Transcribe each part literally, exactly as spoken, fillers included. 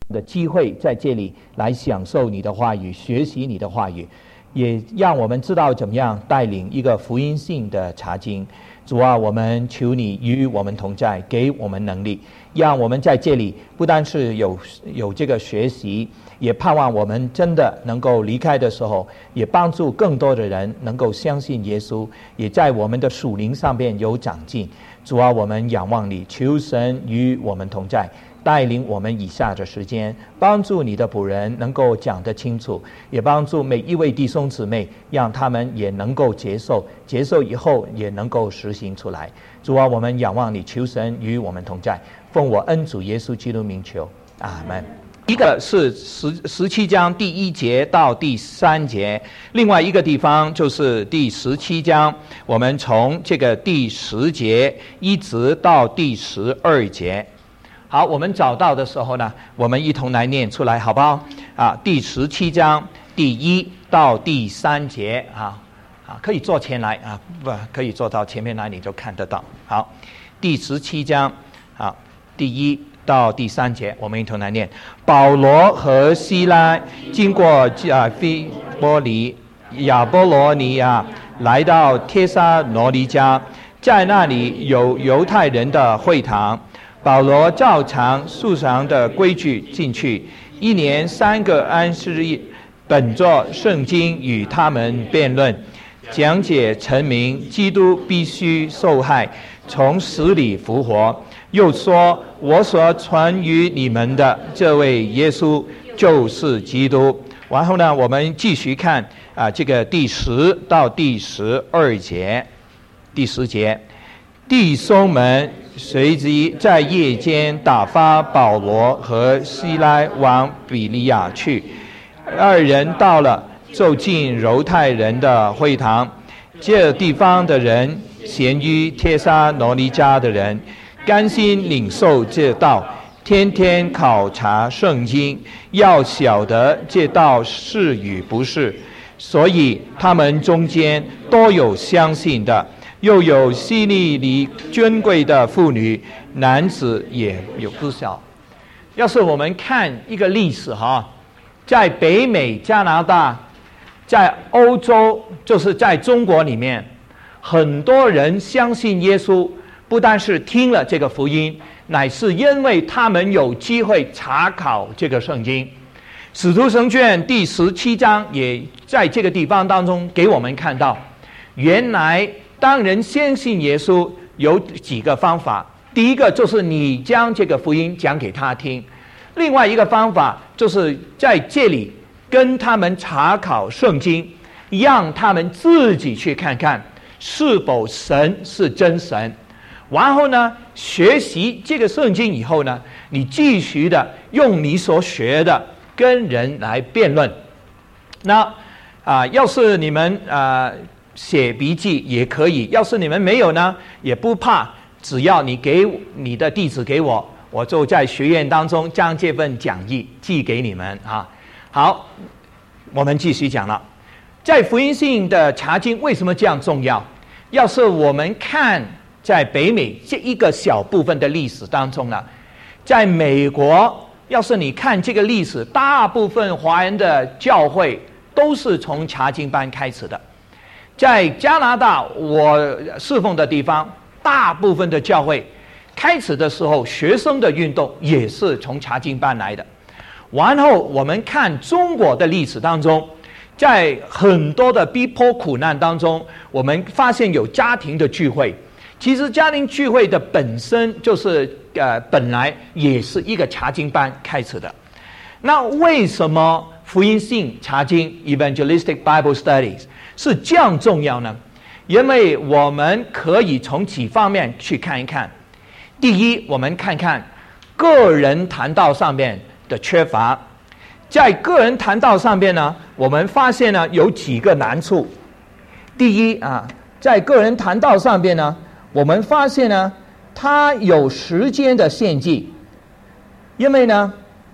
的机会在这里来享受你的话语，学习你的话语，也让我们知道怎么样带领一个福音性的查经。主啊，我们求你与我们同在，给我们能力，让我们在这里不单是有有这个学习，也盼望我们真的能够离开的时候，也帮助更多的人能够相信耶稣，也在我们的属灵上面有长进。主啊，我们仰望你，求神与我们同在，带领我们以下的时间，帮助你的仆人能够讲得清楚，也帮助每一位弟兄姊妹，让他们也能够接受，接受以后也能够实行出来。主啊，我们仰望你，求神与我们同在，奉我恩主耶稣基督名求，阿们。一个是十十七章第一节到第三节，另外一个地方就是第十七章，我们从这个第十节一直到第十二节。好，我们找到的时候呢，我们一同来念出来，好不好？啊，第十七章第一到第三节啊，啊，可以坐前来啊，不可以坐到前面来，你就看得到。好，第十七章啊，第一到第三节，我们一同来念。保罗和西拉经过啊腓波里、亚波罗尼亚，来到帖撒罗尼迦，在那里有犹太人的会堂。保罗照常素常的规矩进去，一年三个安息日，本作圣经与他们辩论，讲解陈明基督必须受害，从死里复活。又说，我所传于你们的这位耶稣就是基督。然后呢，我们继续看啊，这个第十到第十二节，第十节，弟兄们，随即在夜间打发保罗和西拉往比利亚去。二人到了，就进犹太人的会堂。这地方的人咸于帖撒罗尼迦的人，甘心领受这道，天天考察圣经，要晓得这道是与不是。所以他们中间都有相信的，又有希利尼尊贵的妇女，男子也有不少。要是我们看一个历史哈，在北美、加拿大，在欧洲，就是在中国里面，很多人相信耶稣，不但是听了这个福音，乃是因为他们有机会查考这个圣经。使徒行传第十七章也在这个地方当中给我们看到，原来当人相信耶稣有几个方法。第一个就是你将这个福音讲给他听，另外一个方法就是在这里跟他们查考圣经，让他们自己去看看是否神是真神。然后呢，学习这个圣经以后呢，你继续的用你所学的跟人来辩论。那啊、呃，要是你们啊、呃、写笔记也可以，要是你们没有呢，也不怕，只要你给你的地址给我，我就在学院当中将这份讲义寄给你们啊。好，我们继续讲了，在福音性的查经为什么这样重要？要是我们看在北美这一个小部分的历史当中呢，在美国，要是你看这个历史，大部分华人的教会都是从查经班开始的。在加拿大，我侍奉的地方，大部分的教会开始的时候，学生的运动也是从查经班来的。然后我们看中国的历史当中，在很多的逼迫苦难当中，我们发现有家庭的聚会。其实家庭聚会的本身就是呃，本来也是一个查经班开始的。那为什么福音性查经 （Evangelistic Bible Studies） 是这样重要呢？因为我们可以从几方面去看一看。第一，我们看看个人谈道上面的缺乏。在个人谈道上面呢，我们发现呢有几个难处。第一啊，在个人谈道上面呢，我们发现呢，它有时间的限制，因为呢，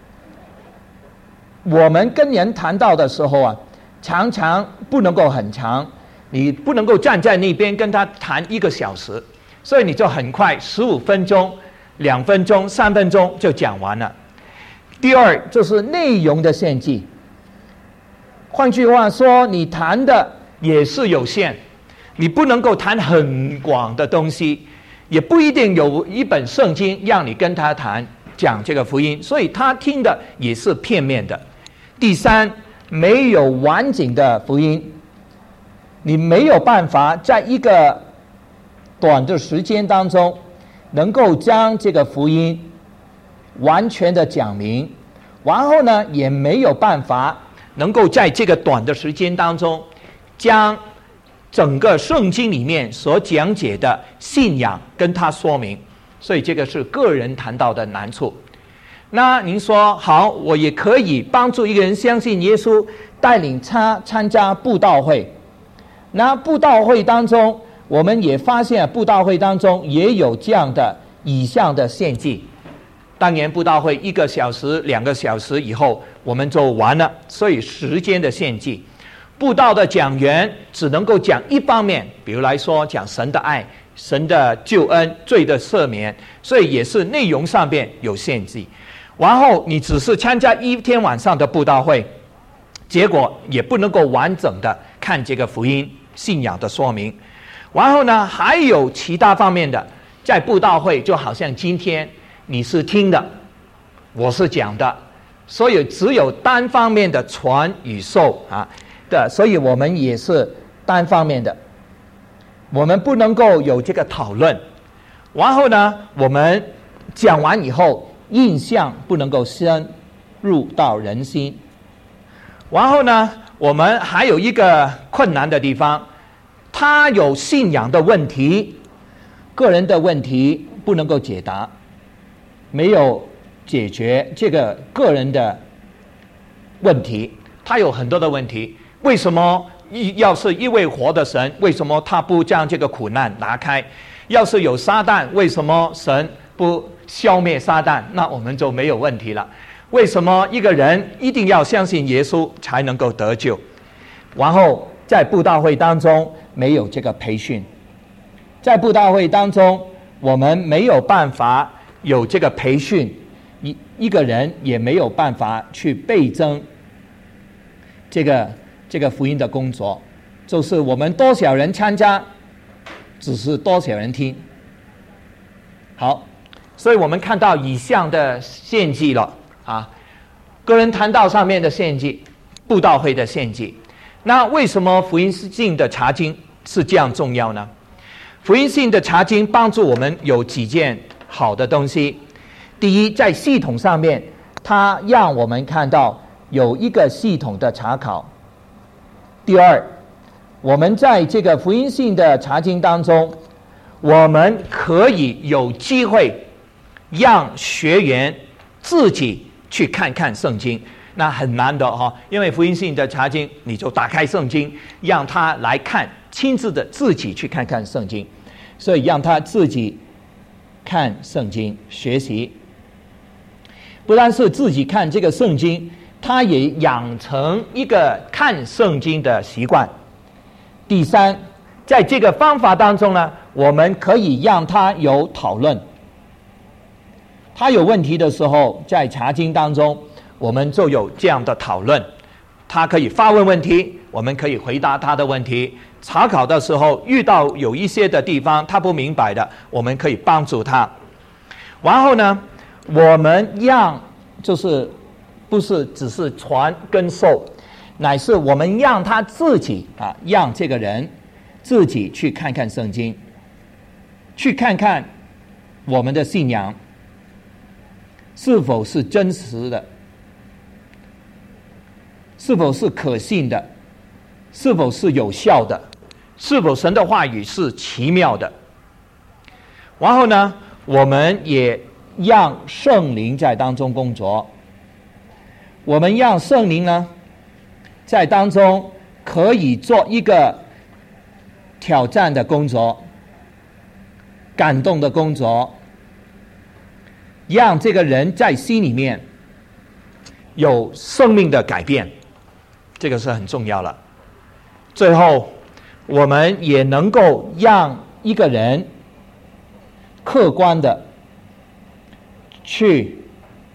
我们跟人谈道的时候啊，常常不能够很长，你不能够站在那边跟他谈一个小时，所以你就很快十五分钟、两分钟、三分钟就讲完了。 第二就是内容的献祭。换句话说，你谈的也是有限，你不能够谈很广的东西，也不一定有一本圣经让你跟他谈讲这个福音，所以他听的也是片面的。第三，没有完整的福音，你没有办法在一个短的时间当中能够将这个福音完全的讲明，然后呢也没有办法能够在这个短的时间当中将整个圣经里面所讲解的信仰跟他说明，所以这个是个人谈到的难处。那您说好，我也可以帮助一个人相信耶稣，带领他参加布道会。那布道会当中，我们也发现布道会当中也有这样的以上的献祭。当年布道会一个小时两个小时以后我们就完了，所以时间的献祭，布道的讲员只能够讲一方面，比如来说讲神的爱、神的救恩、罪的赦免，所以也是内容上面有献祭。然后你只是参加一天晚上的布道会，结果也不能够完整的看这个福音信仰的说明。然后呢还有其他方面的，在布道会就好像今天你是听的，我是讲的，所以只有单方面的传与受啊的，所以我们也是单方面的，我们不能够有这个讨论。然后呢我们讲完以后印象不能够深入到人心。然后呢我们还有一个困难的地方，他有信仰的问题，个人的问题不能够解答，没有解决这个个人的问题，他有很多的问题。为什么要是一位活的神，为什么他不将这个苦难拿开？要是有撒旦，为什么神不消灭撒旦？那我们就没有问题了。为什么一个人一定要相信耶稣才能够得救？然后在布道会当中没有这个培训，在布道会当中我们没有办法有这个培训，一一个人也没有办法去倍增这个这个福音的工作，就是我们多少人参加，只是多少人听。好，所以我们看到以上的献祭了啊，个人谈道上面的献祭，布道会的献祭。那为什么福音性的查经是这样重要呢？福音性的查经帮助我们有几件好的东西。第一，在系统上面，它让我们看到有一个系统的查考。第二，我们在这个福音性的查经当中，我们可以有机会让学员自己去看看圣经。那很难的哈、哦，因为福音性的查经，你就打开圣经，让他来看，亲自的自己去看看圣经，所以让他自己看圣经学习。不但是自己看这个圣经，他也养成一个看圣经的习惯。第三，在这个方法当中呢，我们可以让他有讨论。他有问题的时候，在查经当中我们就有这样的讨论，他可以发问问题，我们可以回答他的问题。查考的时候遇到有一些的地方他不明白的，我们可以帮助他。然后呢我们让就是不是只是传跟受，乃是我们让他自己啊，让这个人自己去看看圣经，去看看我们的信仰是否是真实的，是否是可信的，是否是有效的，是否神的话语是奇妙的。然后呢我们也让圣灵在当中工作，我们让圣灵呢在当中可以做一个挑战的工作，感动的工作，让这个人在心里面有生命的改变，这个是很重要了。最后我们也能够让一个人客观的去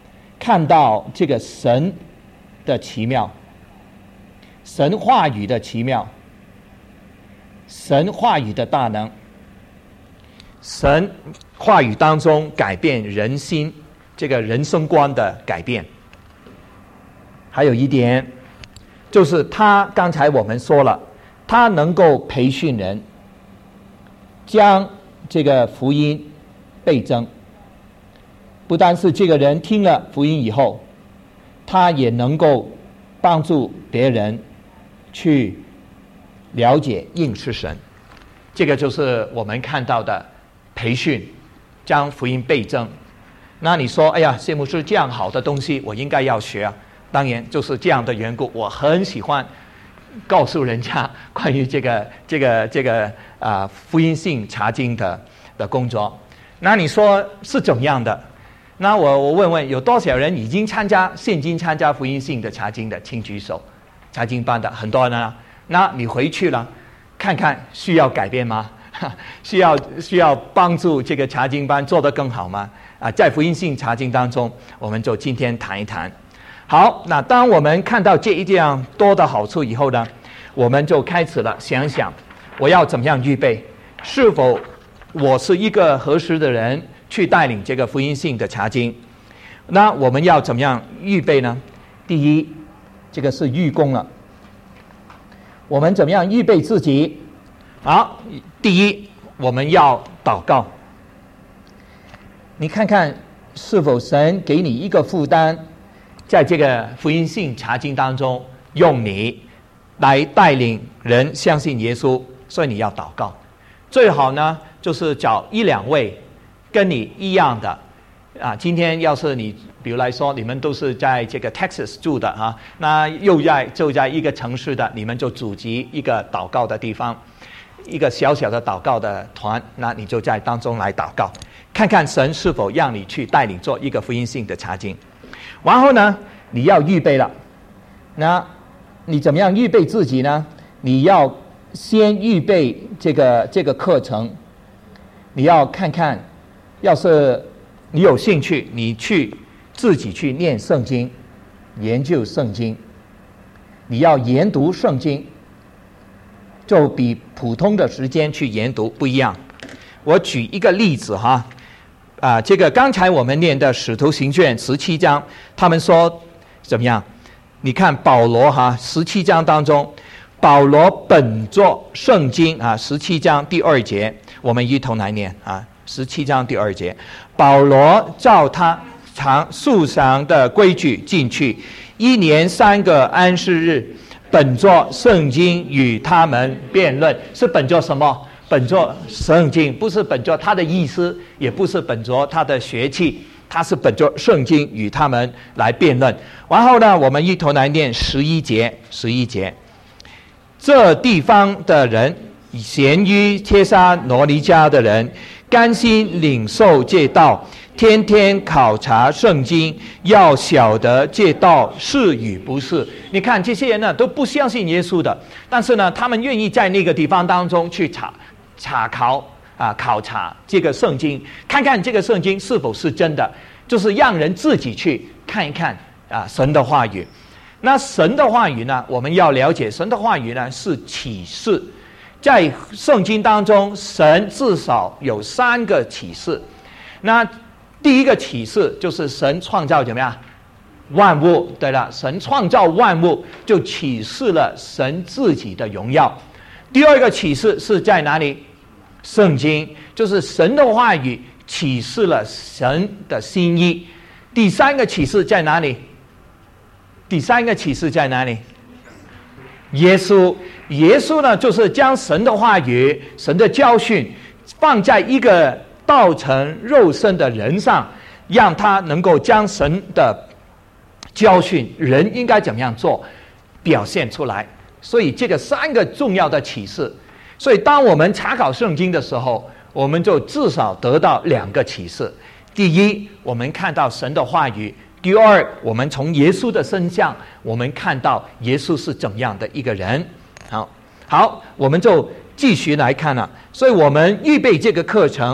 看到这个神的奇妙，神话语的奇妙，神话语的大能，神话语当中改变人心，这个人生观的改变。还有一点就是他刚才我们说了，他能够培训人，将这个福音倍增。不单是这个人听了福音以后，他也能够帮助别人去了解认识神。这个就是我们看到的培训，将福音倍增。那你说，哎呀，谢牧师，这样好的东西我应该要学啊。当然就是这样的缘故，我很喜欢告诉人家关于这个这个这个啊、呃、福音性查经的的工作。那你说是怎样的？那我我问问，有多少人已经参加现今参加福音性的查经的，请举手。查经班的很多人啊。那你回去了，看看需要改变吗？需要需要帮助这个查经班做得更好吗？啊，在福音性查经当中，我们就今天谈一谈。好，那当我们看到这一样多的好处以后呢，我们就开始了想想，我要怎么样预备？是否我是一个合适的人去带领这个福音性的查经？那我们要怎么样预备呢？第一，这个是预功了。我们怎么样预备自己？好，第一，我们要祷告。你看看是否神给你一个负担，在这个福音性查经当中，用你来带领人相信耶稣，所以你要祷告。最好呢，就是找一两位跟你一样的啊。今天要是你，比如来说，你们都是在这个 Texas 住的啊，那又在就在一个城市的，你们就组集一个祷告的地方，一个小小的祷告的团，那你就在当中来祷告，看看神是否让你去带领做一个福音性的查经。然后呢，你要预备了。那你怎么样预备自己呢？你要先预备这个这个课程。你要看看，要是你有兴趣，你去自己去念圣经，研究圣经。你要研读圣经，就比普通的时间去研读不一样。我举一个例子哈。啊，这个刚才我们念的《使徒行传》十七章，他们说怎么样？你看保罗哈，十七章当中，保罗本作圣经啊，十七章第二节，我们一同来念啊，十七章第二节，保罗照他常素常的规矩进去，一年三个安息日，本作圣经与他们辩论，是本作什么？本作圣经，不是本作他的意思，也不是本作他的学气，他是本作圣经与他们来辩论。然后呢，我们一同来念十一节，十一节，这地方的人，咸于帖撒罗尼迦的人，甘心领受这道，天天考察圣经，要晓得这道是与不是。你看这些人呢，都不相信耶稣的，但是呢，他们愿意在那个地方当中去查查考啊，考察这个圣经，看看这个圣经是否是真的，就是让人自己去看一看啊，神的话语。那神的话语呢，我们要了解，神的话语呢是启示。在圣经当中，神至少有三个启示。那第一个启示就是神创造怎么样？万物，对了，神创造万物就启示了神自己的荣耀。第二个启示是在哪里？圣经，就是神的话语启示了神的心意。第三个启示在哪里？第三个启示在哪里？耶稣，耶稣呢，就是将神的话语、神的教训放在一个道成肉身的人上，让他能够将神的教训，人应该怎么样做，表现出来。所以这个三个重要的启示，所以当我们查考圣经的时候，我们就至少得到两个启示。第一，我们看到神的话语；第二，我们从耶稣的身上，我们看到耶稣是怎样的一个人。好，好，我们就继续来看了。所以我们预备这个课程，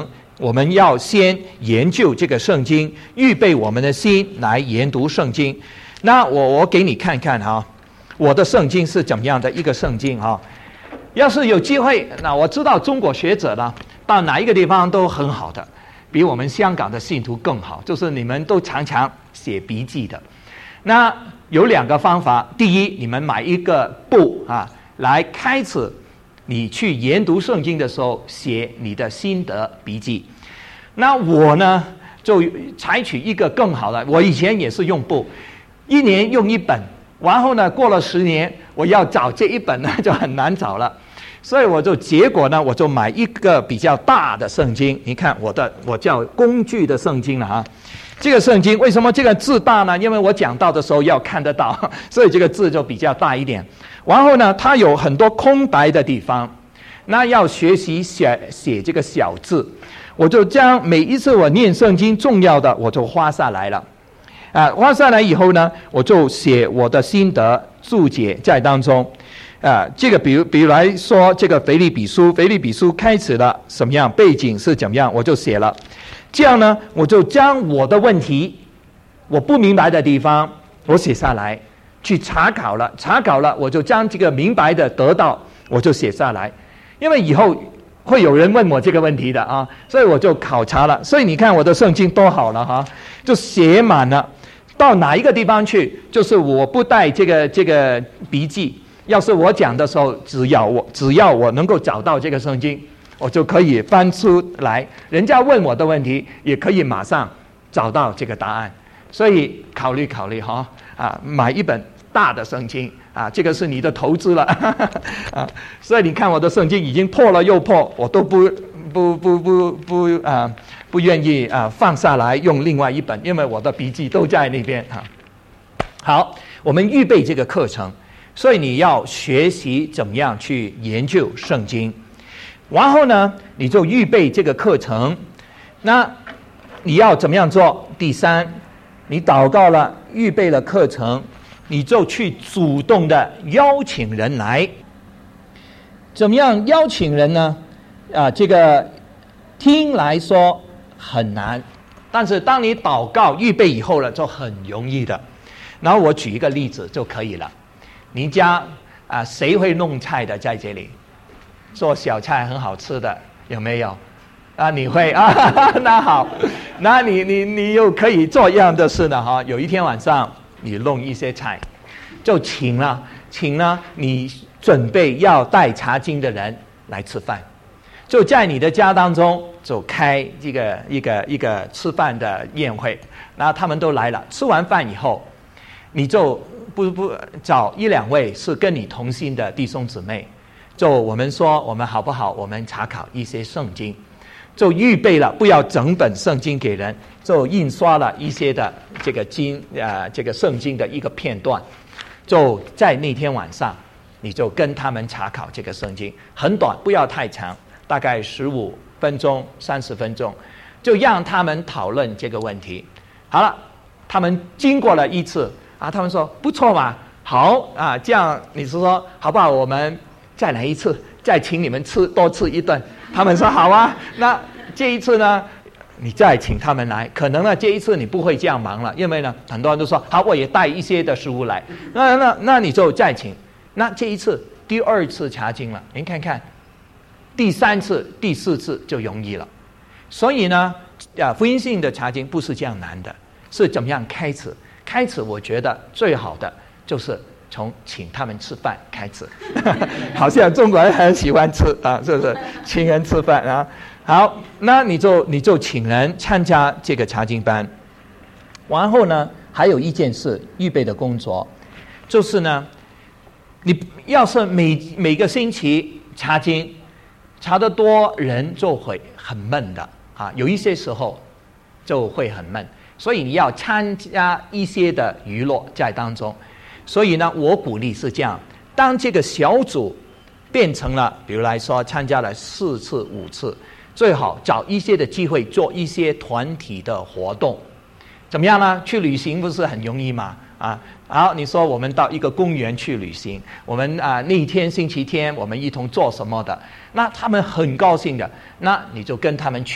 我们要先研究这个圣经，预备我们的心来研读圣经。那我我给你看看哈，我的圣经是怎么样的一个圣经哈。要是有机会，那我知道中国学者呢，到哪一个地方都很好的，比我们香港的信徒更好，就是你们都常常写笔记的。那有两个方法，第一，你们买一个簿啊，来开始你去研读圣经的时候写你的心得笔记。那我呢就采取一个更好的，我以前也是用簿，一年用一本，然后呢过了十年我要找这一本呢就很难找了，所以我就结果呢我就买一个比较大的圣经。你看我的我叫工具的圣经了啊。这个圣经为什么这个字大呢？因为我讲到的时候要看得到，所以这个字就比较大一点。然后呢它有很多空白的地方，那要学习写写这个小字，我就将每一次我念圣经重要的我就画下来了啊，画下来以后呢我就写我的心得注解在当中啊。这个比如比如来说，这个腓立比书腓立比书开始了什么样，背景是怎么样，我就写了。这样呢我就将我的问题，我不明白的地方我写下来，去查考了查考了我就将这个明白的得到我就写下来，因为以后会有人问我这个问题的啊，所以我就考察了。所以你看我的圣经多好了哈，就写满了，到哪一个地方去就是我不带这个这个笔记，要是我讲的时候只要我只要我能够找到这个圣经，我就可以翻出来，人家问我的问题也可以马上找到这个答案。所以考虑考虑哈啊，买一本大的圣经啊，这个是你的投资了啊。所以你看我的圣经已经破了又破，我都不不不不不啊不愿意啊放下来用另外一本，因为我的笔记都在那边啊。好，我们预备这个课程，所以你要学习怎么样去研究圣经。然后呢你就预备这个课程，那你要怎么样做？第三，你祷告了，预备了课程，你就去主动的邀请人来。怎么样邀请人呢？啊，这个听来说很难，但是当你祷告预备以后了就很容易的。然后我举一个例子就可以了。你家啊谁会弄菜的在这里？做小菜很好吃的有没有啊？你会啊？那好，那你你你又可以做一样的事呢哈。有一天晚上你弄一些菜，就请了请了你准备要带茶经的人来吃饭，就在你的家当中就开这个一个一个吃饭的宴会，然后他们都来了。吃完饭以后，你就不不找一两位是跟你同心的弟兄姊妹。就我们说我们好不好，我们查考一些圣经，就预备了，不要整本圣经给人，就印刷了一些的这个经呃这个圣经的一个片段，就在那天晚上你就跟他们查考这个圣经，很短，不要太长，大概十五分钟三十分钟，就让他们讨论这个问题。好了，他们经过了一次啊，他们说不错嘛，好啊，这样你是说好不好，我们再来一次，再请你们吃多吃一顿。他们说好啊，那这一次呢你再请他们来，可能呢这一次你不会这样忙了，因为呢很多人都说好，我也带一些的食物来，那那那你就再请。那这一次第二次查经了，您看看第三次第四次就容易了。所以呢啊，福音性的查经不是这样难的，是怎么样开始开始我觉得最好的就是从请他们吃饭开始好像中国人很喜欢吃啊，是不是请人吃饭啊？好，那你就你就请人参加这个查经班。然后呢还有一件事预备的工作，就是呢你要是每每个星期查经查得多，人就会很闷的啊，有一些时候就会很闷，所以你要参加一些的娱乐在当中。所以呢我鼓励是这样，当这个小组变成了比如来说参加了四次五次，最好找一些的机会做一些团体的活动。怎么样呢？去旅行不是很容易吗？啊，好，你说我们到一个公园去旅行，我们啊那一天星期天我们一同做什么的，那他们很高兴的，那你就跟他们去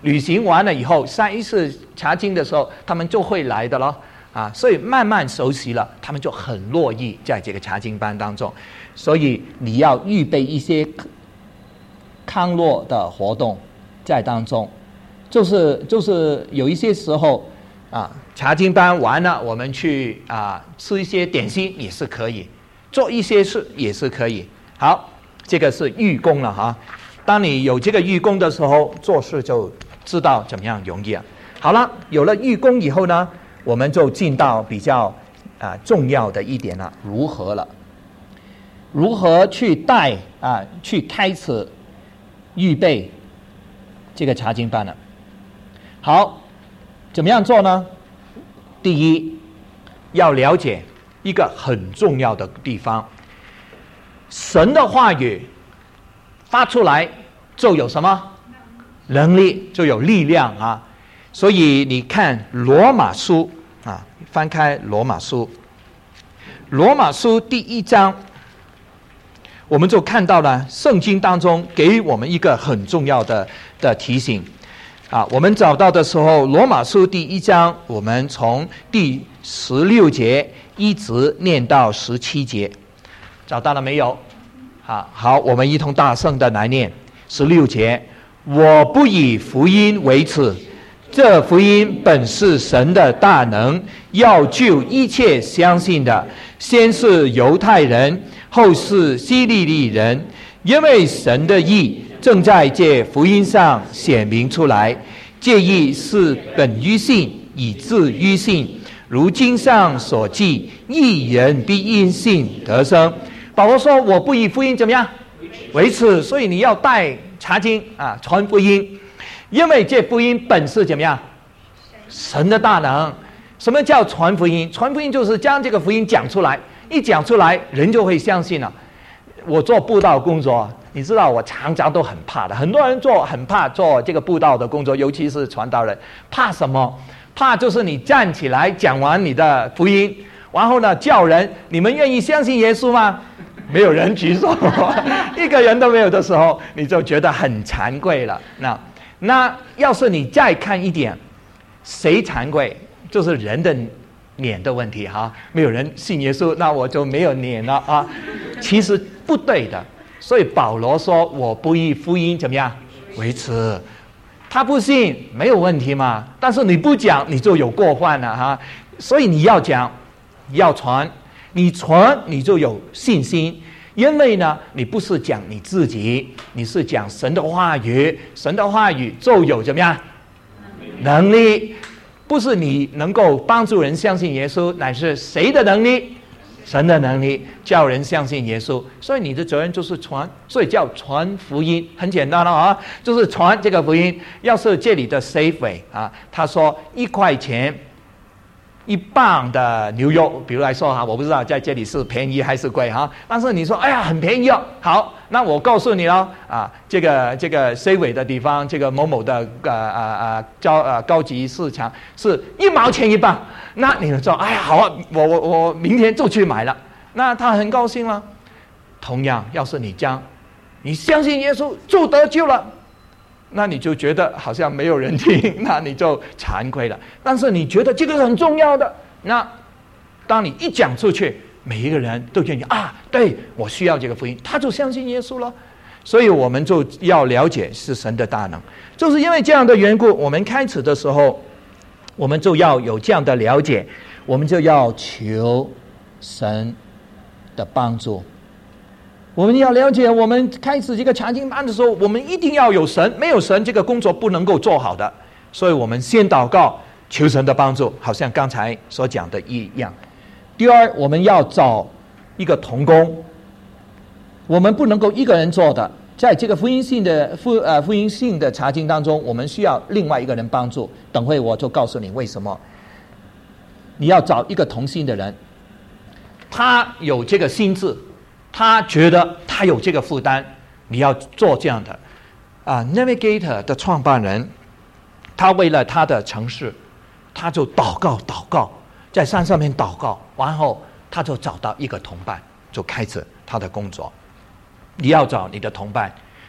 旅行完了以后，下一次查经的时候，他们就会来的咯。啊，所以慢慢熟悉了，他们就很乐意在这个查经班当中。所以你要预备一些康乐的活动在当中，就是就是有一些时候啊，查经班完了，我们去啊吃一些点心也是可以，做一些事也是可以。好，这个是预功了哈。当你有这个预功的时候，做事就知道怎么样容易了。好了，有了预功以后呢，我们就进到比较啊重要的一点了，如何了？如何去带啊去开始预备这个查经班呢？好，怎么样做呢？第一，要了解一个很重要的地方，神的话语发出来就有什么能力，就有力量啊。所以你看罗马书啊，翻开罗马书，罗马书第一章，我们就看到了圣经当中给我们一个很重要的的提醒啊。我们找到的时候，罗马书第一章，我们从第十六节一直念到十七节，找到了没有？啊，好，我们一同大声的来念十六节：我不以福音为耻，这福音本是神的大能，要救一切相信的，先是犹太人，后是希利利人，因为神的义正在这福音上显明出来。这义是本于信，以致于信。如经上所记，义人必因信得生。保罗说：“我不以福音怎么样为耻。”所以你要带查经啊，传福音，因为这福音本是怎么样？神的大能。什么叫传福音？传福音就是将这个福音讲出来，一讲出来，人就会相信了。我做布道工作，你知道我常常都很怕的，很多人做很怕做这个布道的工作，尤其是传道人，怕什么？怕就是你站起来讲完你的福音，然后呢叫人，你们愿意相信耶稣吗？没有人举手，一个人都没有的时候，你就觉得很惭愧了。那那要是你再看一点，谁惭愧？就是人的脸的问题哈，没有人信耶稣，那我就没有脸了啊。其实不对的，所以保罗说：“我不以福音怎么样为耻。”他不信没有问题嘛，但是你不讲，你就有过犯了哈。所以你要讲，要传，你传你就有信心，因为呢，你不是讲你自己，你是讲神的话语，神的话语就有怎么样能力，不是你能够帮助人相信耶稣，乃是谁的能力？神的能力叫人相信耶稣。所以你的责任就是传，所以叫传福音，很简单了啊，就是传这个福音。要是这里的 Safeway 啊，他说一块钱一磅的牛肉，比如来说哈，我不知道在这里是便宜还是贵哈，但是你说哎呀很便宜哦，好，那我告诉你了啊，这个这个 Safeway 的地方，这个某某的呃呃呃高呃高级市场是一毛钱一磅，那你说哎呀好啊，我我我明天就去买了，那他很高兴了。同样，要是你将你相信耶稣就得救了，那你就觉得好像没有人听，那你就惭愧了。但是你觉得这个是很重要的，那当你一讲出去，每一个人都觉得啊，对，我需要这个福音，他就相信耶稣了。所以我们就要了解是神的大能，就是因为这样的缘故，我们开始的时候，我们就要有这样的了解，我们就要求神的帮助。我们要了解，我们开始这个查经班的时候，我们一定要有神，没有神，这个工作不能够做好的。所以我们先祷告，求神的帮助，好像刚才所讲的一样。第二，我们要找一个同工，我们不能够一个人做的。在这个福音性的福呃福音性的查经当中，我们需要另外一个人帮助。等会我就告诉你为什么。你要找一个同心的人，他有这个心智。他觉得他有这个负担，你要做这样的啊。Navigator 的创办人，他为了他的城市，他就祷告祷告，在山上面祷告，然后他就找到一个同伴，就开始他的工作。你要找你的同伴，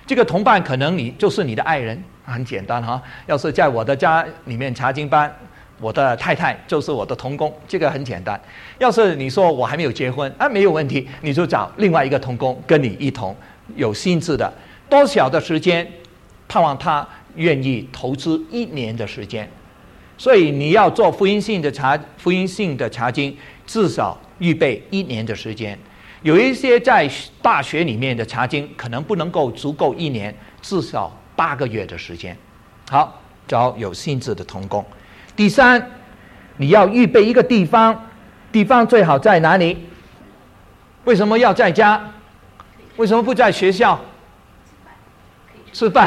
这个同伴可能你就是你的爱人，很简单哈。要是在我的家里面查经班，我的太太就是我的同工，这个很简单。要是你说我还没有结婚啊，没有问题，你就找另外一个同工跟你一同有心智的，多小的时间，盼望他愿意投资一年的时间。所以你要做福音性的查福音性的查经，至少预备一年的时间。有一些在大学里面的查经可能不能够足够一年，至少八个月的时间。好，找有心智的同工。第三，你要预备一个地方，地方最好在哪里？为什么要在家？为什么不在学校？吃饭。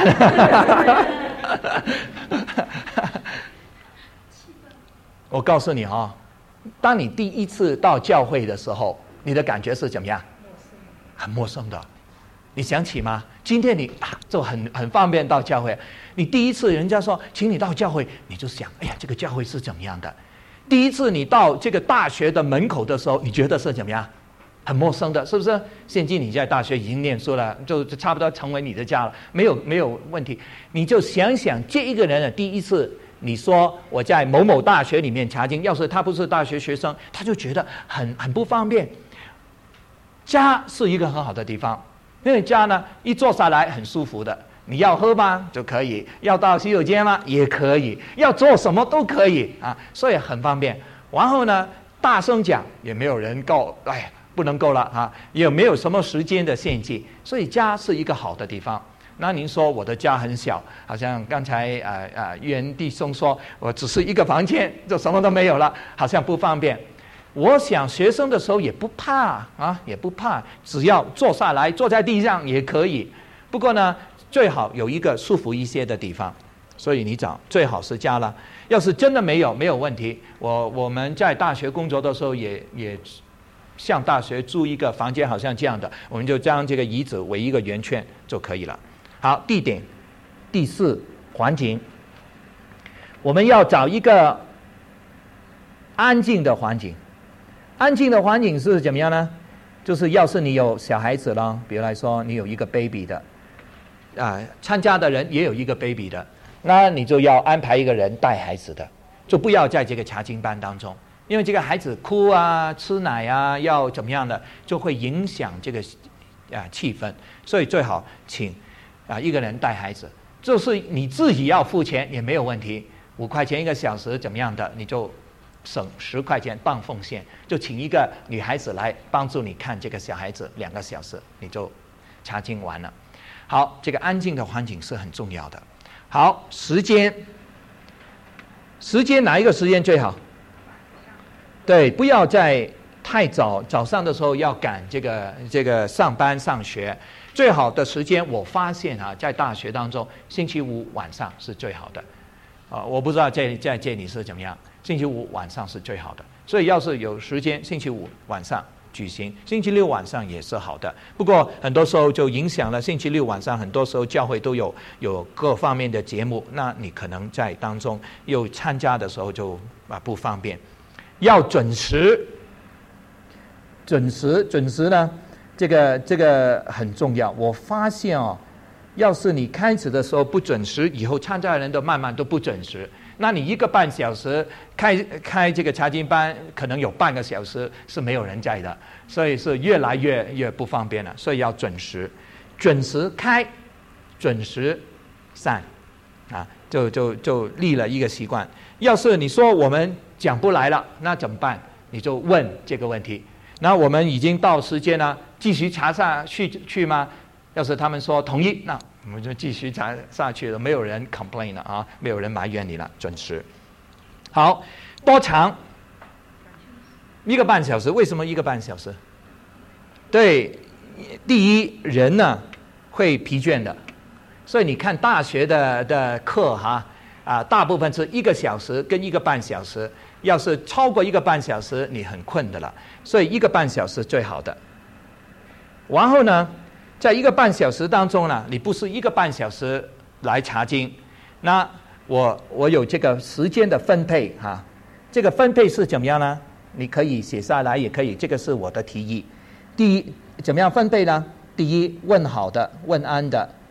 我告诉你哈、哦，当你第一次到教会的时候，你的感觉是怎么样？很陌生的。你想起吗？今天你啊，就很很方便到教会。你第一次人家说请你到教会，你就想，哎呀，这个教会是怎么样的？第一次你到这个大学的门口的时候，你觉得是怎么样？很陌生的，是不是？现今你在大学已经念书了，就差不多成为你的家了，没有没有问题。你就想想这一个人的第一次，你说我在某某大学里面查经，要是他不是大学学生，他就觉得很很不方便。家是一个很好的地方，因为家呢一坐下来很舒服的，你要喝吗就可以，要到洗手间吗也可以，要做什么都可以啊，所以很方便。然后呢，大声讲也没有人告，哎，不能够了啊，也没有什么时间的限制，所以家是一个好的地方。那您说我的家很小，好像刚才呃呃玉言弟兄说我只是一个房间，就什么都没有了，好像不方便。我想学生的时候也不怕啊，也不怕，只要坐下来坐在地上也可以。不过呢，最好有一个舒服一些的地方，所以你找最好是家了。要是真的没有，没有问题。我我们在大学工作的时候也也向大学租一个房间，好像这样的，我们就将这个椅子围一个圆圈就可以了。好，地点，第四，环境，我们要找一个安静的环境。安静的环境是怎么样呢？就是要是你有小孩子了，比如来说你有一个 baby 的，啊，参加的人也有一个 baby 的，那你就要安排一个人带孩子的，就不要在这个查经班当中，因为这个孩子哭啊、吃奶啊，要怎么样的，就会影响这个啊气氛，所以最好请啊一个人带孩子，就是你自己要付钱也没有问题，五块钱一个小时怎么样的，你就省十块钱半奉献，就请一个女孩子来帮助你看这个小孩子两个小时，你就查经完了。好，这个安静的环境是很重要的。好，时间，时间哪一个时间最好？对，不要在太早，早上的时候要赶这个这个上班上学。最好的时间，我发现啊，在大学当中，星期五晚上是最好的。啊、呃，我不知道在在这里是怎么样。星期五晚上是最好的，所以要是有时间，星期五晚上举行，星期六晚上也是好的。不过很多时候就影响了星期六晚上，很多时候教会都有有各方面的节目，那你可能在当中又参加的时候就啊不方便。要准时，准时，准时呢，这个这个很重要。我发现哦，要是你开始的时候不准时，以后参加的人都慢慢都不准时。那你一个半小时开开这个查经班，可能有半个小时是没有人在的，所以是越来越越不方便了。所以要准时，准时开，准时散，啊，就就就立了一个习惯。要是你说我们讲不来了，那怎么办？你就问这个问题。那我们已经到时间了，继续查下去去吗？要是他们说同意，那我们就继续查下去了，没有人 complain 了啊，没有人埋怨你了，准时。好，多长？一个半小时。为什么一个半小时？对，第一，人呢会疲倦的，所以你看大学的的课哈啊，大部分是一个小时跟一个半小时，要是超过一个半小时，你很困的了，所以一个半小时最好的。然后呢？在一个半小时当中呢，你不是一个半小时来查经，那我我有这个时间的分配哈、啊，这个分配是怎么样呢？你可以写下来，也可以，这个是我的提议。第一，怎么样分配呢？第一，问好的，问安的，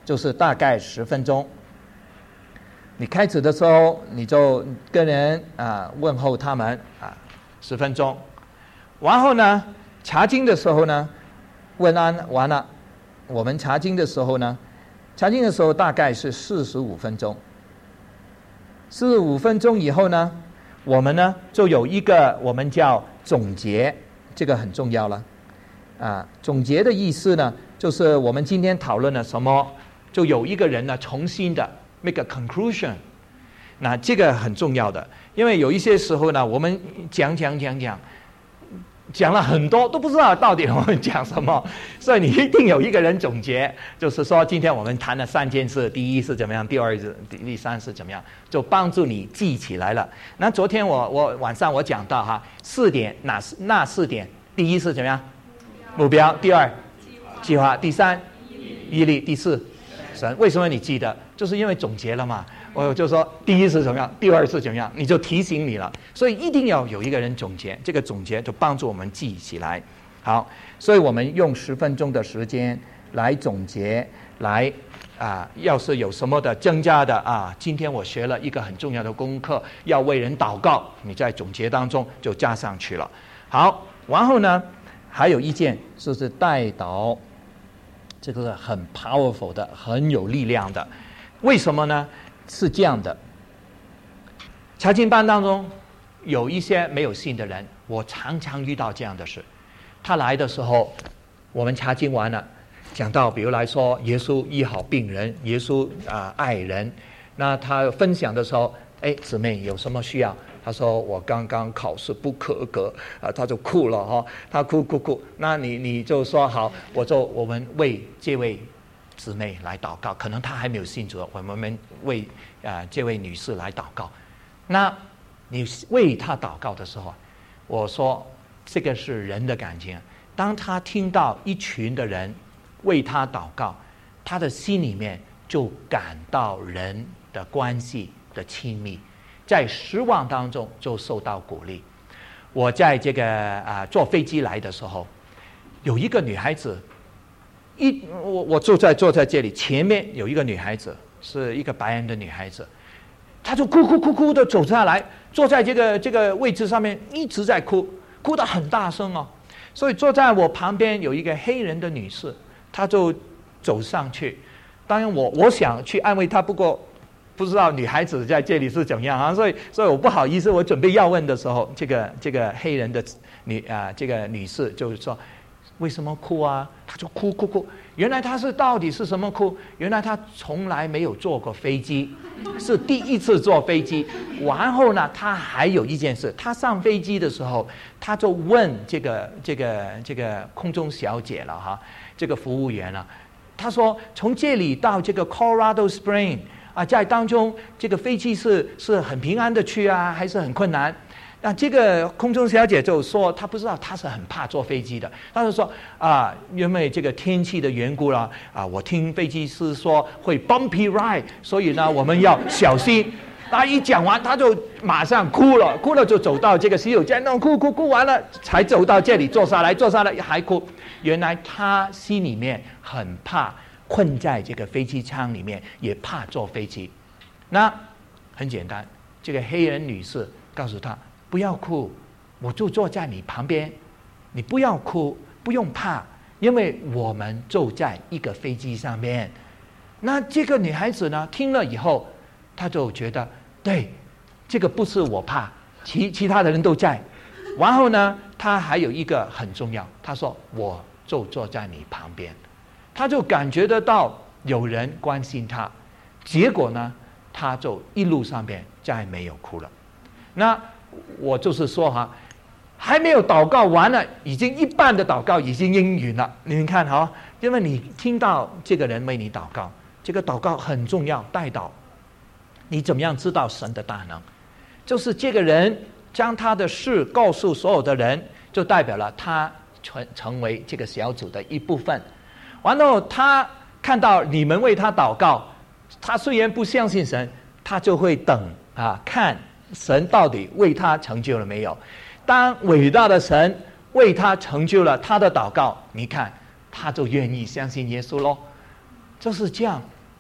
就是大概十分钟。你开始的时候，你就跟人啊问候他们啊，十分钟。然后呢，查经的时候呢，问安完了，我们查经的时候呢，查经的时候大概是四十五分钟。四十五分钟以后呢，我们呢就有一个我们叫总结，这个很重要了。啊，总结的意思呢，就是我们今天讨论了什么，就有一个人呢重新的 make a conclusion。那这个很重要的，因为有一些时候呢，我们讲讲讲讲，讲了很多都不知道到底我们讲什么，所以你一定有一个人总结，就是说今天我们谈了三件事，第一是怎么样，第二是第三是怎么样，就帮助你记起来了。那昨天我我晚上我讲到哈，四点哪那四点，第一是怎么样？目标，第二计划，第三毅力，第四神。为什么你记得？就是因为总结了嘛。我就说第一是怎么样，第二是怎么样，你就提醒你了。所以一定要有一个人总结，这个总结就帮助我们记起来。好，所以我们用十分钟的时间来总结，来啊，要是有什么的增加的啊，今天我学了一个很重要的功课，要为人祷告，你在总结当中就加上去了。好，然后呢，还有一件就是代祷，这个是很 powerful 的，很有力量的。为什么呢？是这样的，查经班当中有一些没有信的人，我常常遇到这样的事。他来的时候，我们查经完了，讲到比如来说耶稣医好病人，耶稣啊、呃、爱人，那他分享的时候，哎，姊妹有什么需要？他说我刚刚考试不合格啊、呃，他就哭了哈、哦，他哭哭哭，那你你就说好，我就我们为这位姊妹来祷告，可能她还没有信主，我们为啊、呃、这位女士来祷告。那你为她祷告的时候，我说这个是人的感情。当他听到一群的人为他祷告，他的心里面就感到人的关系的亲密，在失望当中就受到鼓励。我在这个啊、呃、坐飞机来的时候，有一个女孩子。一我我坐在坐在这里，前面有一个女孩子，是一个白人的女孩子，她就哭哭哭哭的走下来，坐在这个这个位置上面，一直在哭，哭得很大声哦。所以坐在我旁边有一个黑人的女士，她就走上去，当然我我想去安慰她，不过不知道女孩子在这里是怎么样啊，所以所以我不好意思，我准备要问的时候，这个这个黑人的女啊、呃、这个女士就是说。为什么哭啊？他就哭哭哭。原来他是到底是什么哭？原来他从来没有坐过飞机，是第一次坐飞机。然后呢，他还有一件事，他上飞机的时候，他就问这个这个这个空中小姐了哈，这个服务员了，他说从这里到这个 Colorado Spring 啊，在当中这个飞机是是很平安的去啊，还是很困难？那这个空中小姐就说，她不知道，她是很怕坐飞机的。她就说啊，因为这个天气的缘故啦，啊，我听飞机师说会 bumpy ride， 所以呢，我们要小心。她一讲完，她就马上哭了，哭了就走到这个洗手间，那哭哭哭完了，才走到这里坐下来，坐下来还哭。原来她心里面很怕困在这个飞机舱里面，也怕坐飞机。那很简单，这个黑人女士告诉她。不要哭，我就坐在你旁边，你不要哭，不用怕，因为我们就在一个飞机上面。那这个女孩子呢，听了以后，她就觉得，对，这个不是我怕，其其他的人都在。然后呢，她还有一个很重要，她说我就坐在你旁边，她就感觉得到有人关心她。结果呢，她就一路上面再没有哭了。那我就是说哈，还没有祷告完了，已经一半的祷告已经应允了。你们看哈，因为你听到这个人为你祷告，这个祷告很重要，代祷。你怎么样知道神的大能？就是这个人将他的事告诉所有的人，就代表了他成成为这个小组的一部分。完了，他看到你们为他祷告，他虽然不相信神，他就会等啊看。神到底为他成就了没有？当伟大的神为他成就了他的祷告，你看他就愿意相信耶稣咯。就是这样，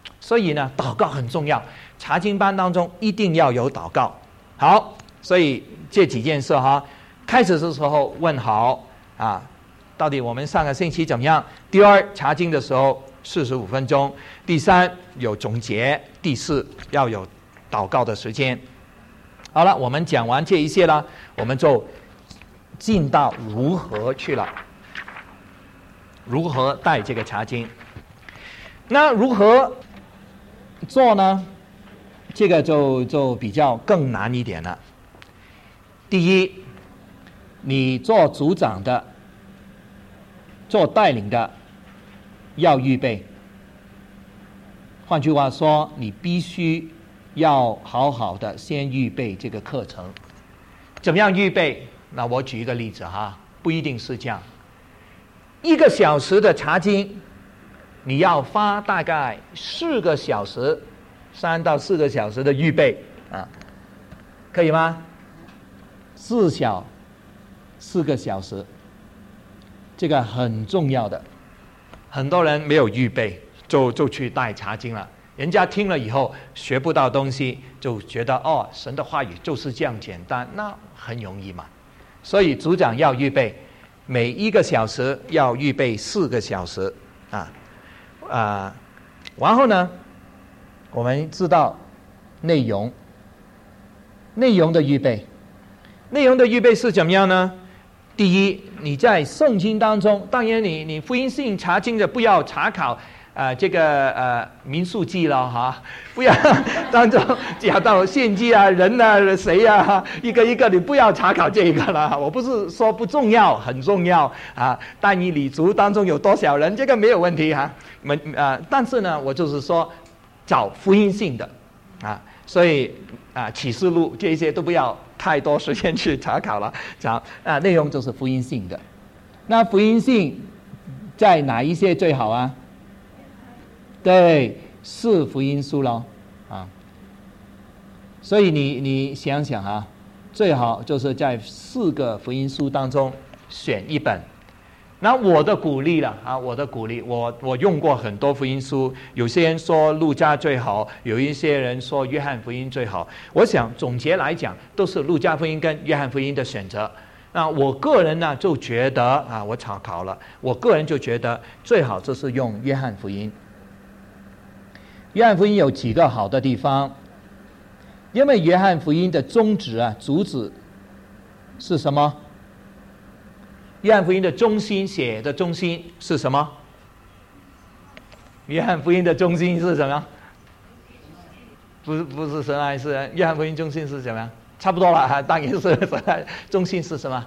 所以呢，祷告很重要。查经班当中一定要有祷告。好，所以这几件事哈，开始的时候问好啊，到底我们上个星期怎么样？第二，查经的时候四十五分钟。第三，有总结。第四，要有祷告的时间。好了，我们讲完这一些了，我们就进到如何去了，如何带这个查经。那如何做呢？这个就就比较更难一点了。第一，你做组长的、做带领的要预备。换句话说，你必须要好好的先预备这个课程。怎么样预备？那我举一个例子哈，不一定是这样。一个小时的查经，你要花大概四个小时，三到四个小时的预备啊，可以吗？四小四个小时，这个很重要的。很多人没有预备，就就去带查经了。人家听了以后学不到东西，就觉得哦，神的话语就是这样简单，那很容易嘛。所以组长要预备，每一个小时要预备四个小时啊啊，然后呢，我们知道内容，内容的预备，内容的预备是怎么样呢？第一，你在圣经当中，当然你你福音性查经的不要查考。呃，这个呃民数记了哈，不要当中讲到献祭啊、人啊、谁啊，一个一个你不要查考这个了。我不是说不重要，很重要啊。但你礼族当中有多少人，这个没有问题哈。们呃，但是呢，我就是说找福音性的啊，所以啊启示录这些都不要太多时间去查考了，找啊内容就是福音性的。那福音性在哪一些最好啊？对，四福音书咯，啊，所以你你想想啊，最好就是在四个福音书当中选一本。那我的鼓励了啊，我的鼓励，我我用过很多福音书，有些人说路加最好，有一些人说约翰福音最好。我想总结来讲，都是路加福音跟约翰福音的选择。那我个人呢就觉得啊，我查考了，我个人就觉得最好就是用约翰福音。约翰福音有几个好的地方，因为约翰福音的宗旨啊、主旨是什么？约翰福音的中心写的中心是什么？约翰福音的中心是什么？不是不是神爱，是约翰福音中心是什么？差不多了，当然是神爱。中心是什么？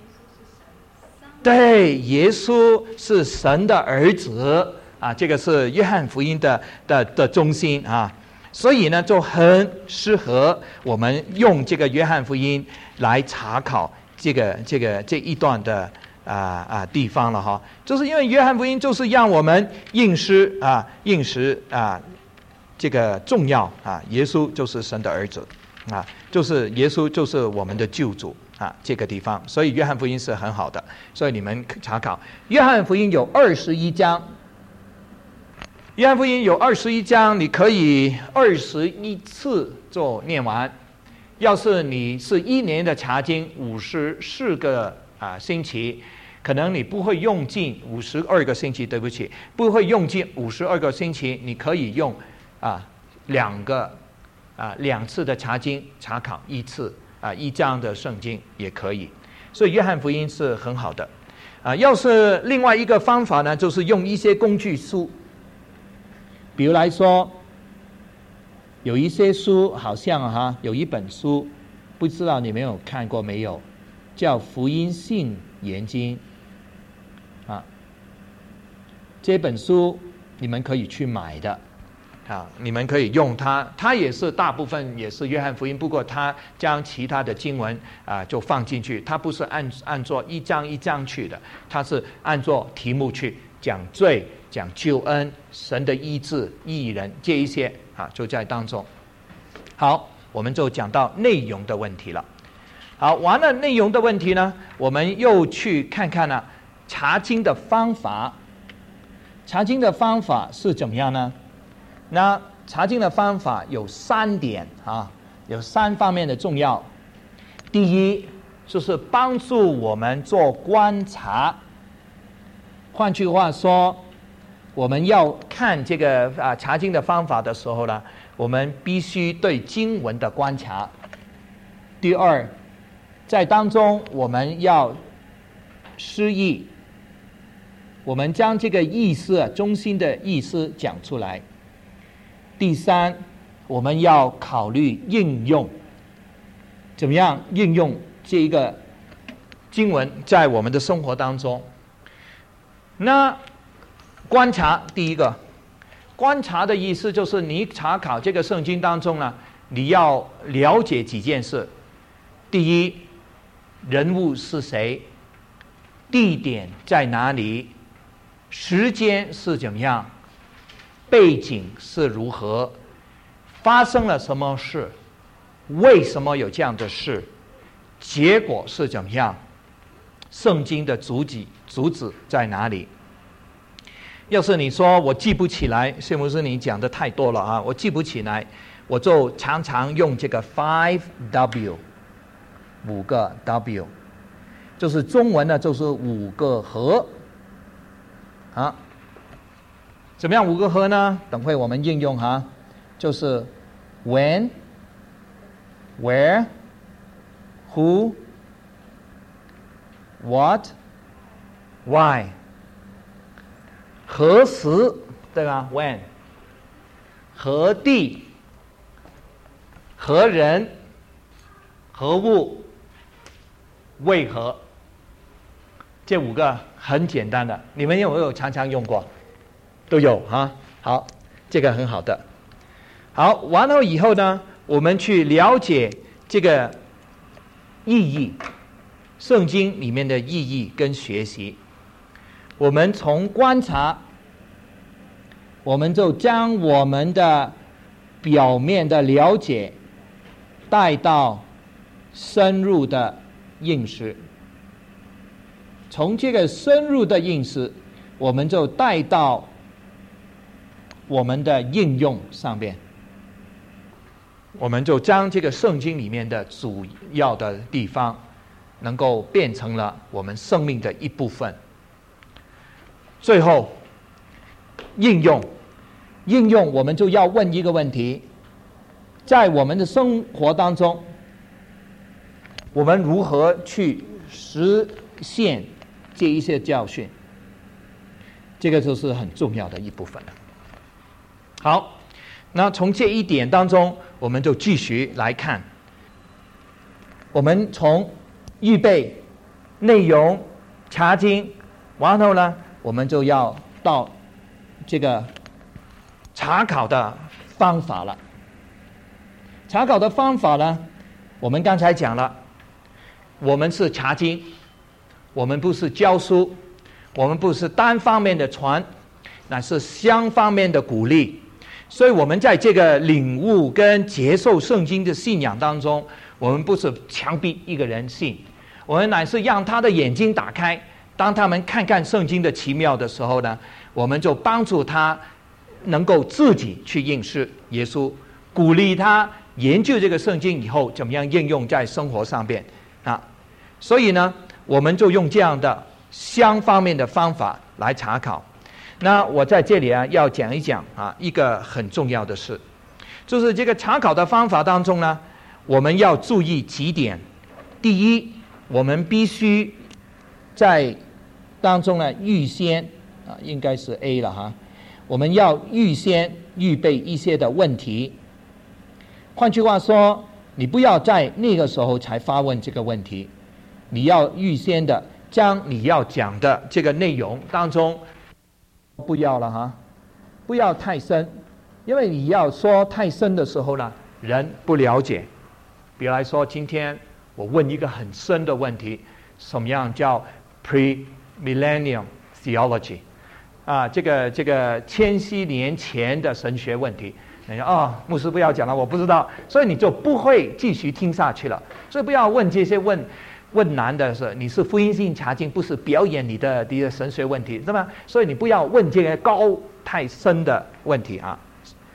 对，耶稣是神的儿子。啊，这个是约翰福音的的的中心啊，所以呢就很适合我们用这个约翰福音来查考这个这个这一段的啊啊地方了哈，就是因为约翰福音就是让我们认识啊认识啊这个重要啊，耶稣就是神的儿子啊，就是耶稣就是我们的救主啊，这个地方，所以约翰福音是很好的，所以你们查考约翰福音有二十一章。约翰福音有二十一章，你可以二十一次就念完。要是你是一年的查经，五十四个啊星期，可能你不会用尽五十二个星期，对不起，不会用尽五十二个星期，你可以用啊两个啊两次的查经查考一次啊一章的圣经也可以。所以约翰福音是很好的啊。要是另外一个方法呢，就是用一些工具书。比如来说，有一些书好像哈，有一本书，不知道你们有看过没有，叫《福音性研经》啊。这本书你们可以去买的啊，你们可以用它，它也是大部分也是约翰福音，不过它将其他的经文啊就放进去，它不是按按做一章一章去的，它是按做题目去讲罪。讲救恩、神的医治、义人这一些啊，就在当中。好，我们就讲到内容的问题了。好，完了内容的问题呢，我们又去看看呢、啊，查经的方法。查经的方法是怎么样呢？ 那查经的方法有三点啊，有三方面的重要。第一，就是帮助我们做观察。换句话说，我们要看这个啊查经的方法的时候呢，我们必须对经文的观察。第二，在当中我们要释义，我们将这个意思中心的意思讲出来。第三，我们要考虑应用，怎么样应用这一个经文在我们的生活当中。那观察，第一个观察的意思就是你查考这个圣经当中呢，你要了解几件事。第一，人物是谁，地点在哪里，时间是怎么样，背景是如何，发生了什么事，为什么有这样的事，结果是怎么样，圣经的主旨主旨在哪里。要是你说我记不起来，谢牧师你讲的太多了啊，我记不起来，我就常常用这个 five W， 五个 W， 就是中文呢就是五个和啊。怎么样五个和呢？等会我们应用哈，就是 when where who what why， 何时对吧 when， 何地何人何物为何，这五个很简单的，你们有没有常常用过？都有哈，好，这个很好的。好，完了以后呢，我们去了解这个意义，圣经里面的意义跟学习。我们从观察，我们就将我们的表面的了解带到深入的认识，从这个深入的认识，我们就带到我们的应用上面，我们就将这个圣经里面的主要的地方能够变成了我们生命的一部分。最后应用应用我们就要问一个问题，在我们的生活当中，我们如何去实现这一些教训，这个就是很重要的一部分了。好，那从这一点当中，我们就继续来看。我们从预备内容查经，然后呢，我们就要到这个查考的方法了。查考的方法呢，我们刚才讲了，我们是查经，我们不是教书，我们不是单方面的传，乃是双方面的鼓励。所以我们在这个领悟跟接受圣经的信仰当中，我们不是强逼一个人信，我们乃是让他的眼睛打开，当他们看看圣经的奇妙的时候呢，我们就帮助他能够自己去认识耶稣，鼓励他研究这个圣经以后怎么样应用在生活上面啊。所以呢，我们就用这样的双方面的方法来查考。那我在这里啊，要讲一讲啊一个很重要的事，就是这个查考的方法当中呢，我们要注意几点。第一，我们必须在当中呢预先啊，应该是 A 了哈，我们要预先预备一些的问题。换句话说，你不要在那个时候才发问这个问题，你要预先的将你要讲的这个内容当中，不要了哈，不要太深，因为你要说太深的时候呢，人不了解。比如来说，今天我问一个很深的问题，什么样叫 pre-millennium theology 啊？这个这个千禧年前的神学问题，你说哦，牧师不要讲了，我不知道，所以你就不会继续听下去了。所以不要问这些问。问难的是，你是福音性查经，不是表演你的你的神学问题，是吧？所以你不要问这个高太深的问题啊。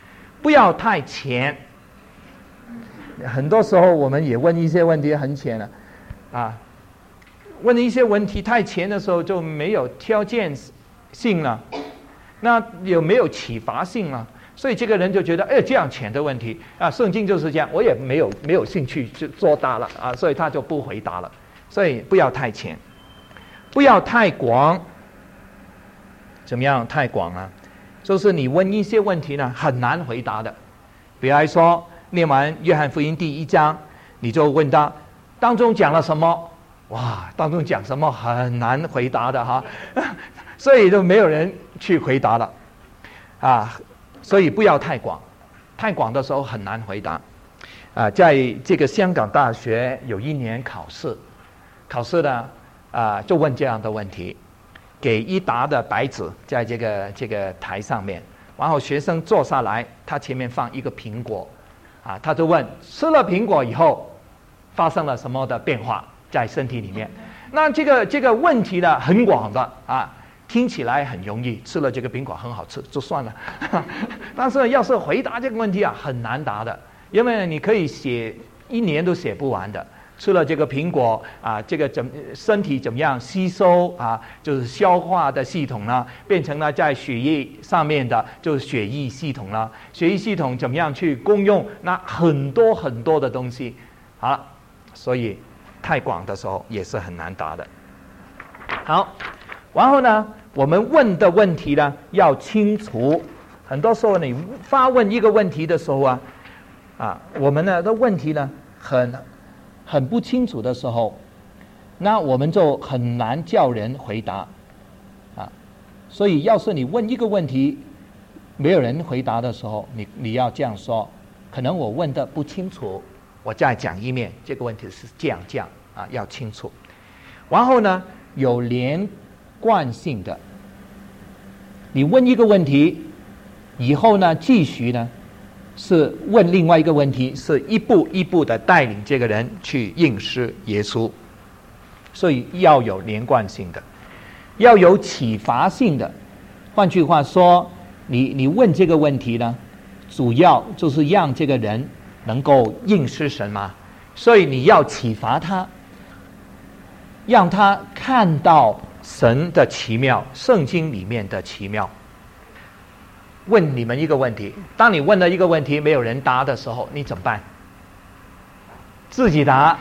不要太浅。很多时候我们也问一些问题很浅了，啊，问一些问题太浅的时候就没有挑战性了，那有没有启发性了？所以这个人就觉得，哎，这样浅的问题啊，圣经就是这样，我也没有没有兴趣去做大了啊，所以他就不回答了。所以不要太浅，不要太广。怎么样太广啊？就是你问一些问题呢，很难回答的。比如说，念完约翰福音第一章，你就问他当中讲了什么？哇，当中讲什么很难回答的哈，所以就没有人去回答了啊。所以不要太广，太广的时候很难回答啊。在这个香港大学有一年考试，考试呢啊就问这样的问题，给一沓的白纸在这个这个台上面，然后学生坐下来，他前面放一个苹果。啊，他就问吃了苹果以后发生了什么的变化在身体里面？那这个这个问题呢很广的啊，听起来很容易，吃了这个苹果很好吃就算了，但是要是回答这个问题啊很难答的，因为你可以写一年都写不完的。吃了这个苹果啊，这个怎身体怎么样吸收啊？就是消化的系统呢，变成了在血液上面的，就是血液系统了。血液系统怎么样去功用？那很多很多的东西，好了，所以太广的时候也是很难答的。好，然后呢，我们问的问题呢要清楚。很多时候你发问一个问题的时候啊，啊，我们呢的问题呢很。很不清楚的时候，那我们就很难叫人回答啊。所以要是你问一个问题没有人回答的时候，你你要这样说，可能我问的不清楚，我再讲一遍，这个问题是这样这样啊，要清楚。然后呢，有连贯性的，你问一个问题以后呢，继续呢是问另外一个问题，是一步一步的带领这个人去认识耶稣。所以要有连贯性的，要有启发性的。换句话说，你你问这个问题呢，主要就是让这个人能够认识神嘛，所以你要启发他，让他看到神的奇妙，圣经里面的奇妙。问你们一个问题，当你问了一个问题没有人答的时候，你怎么办？自己答。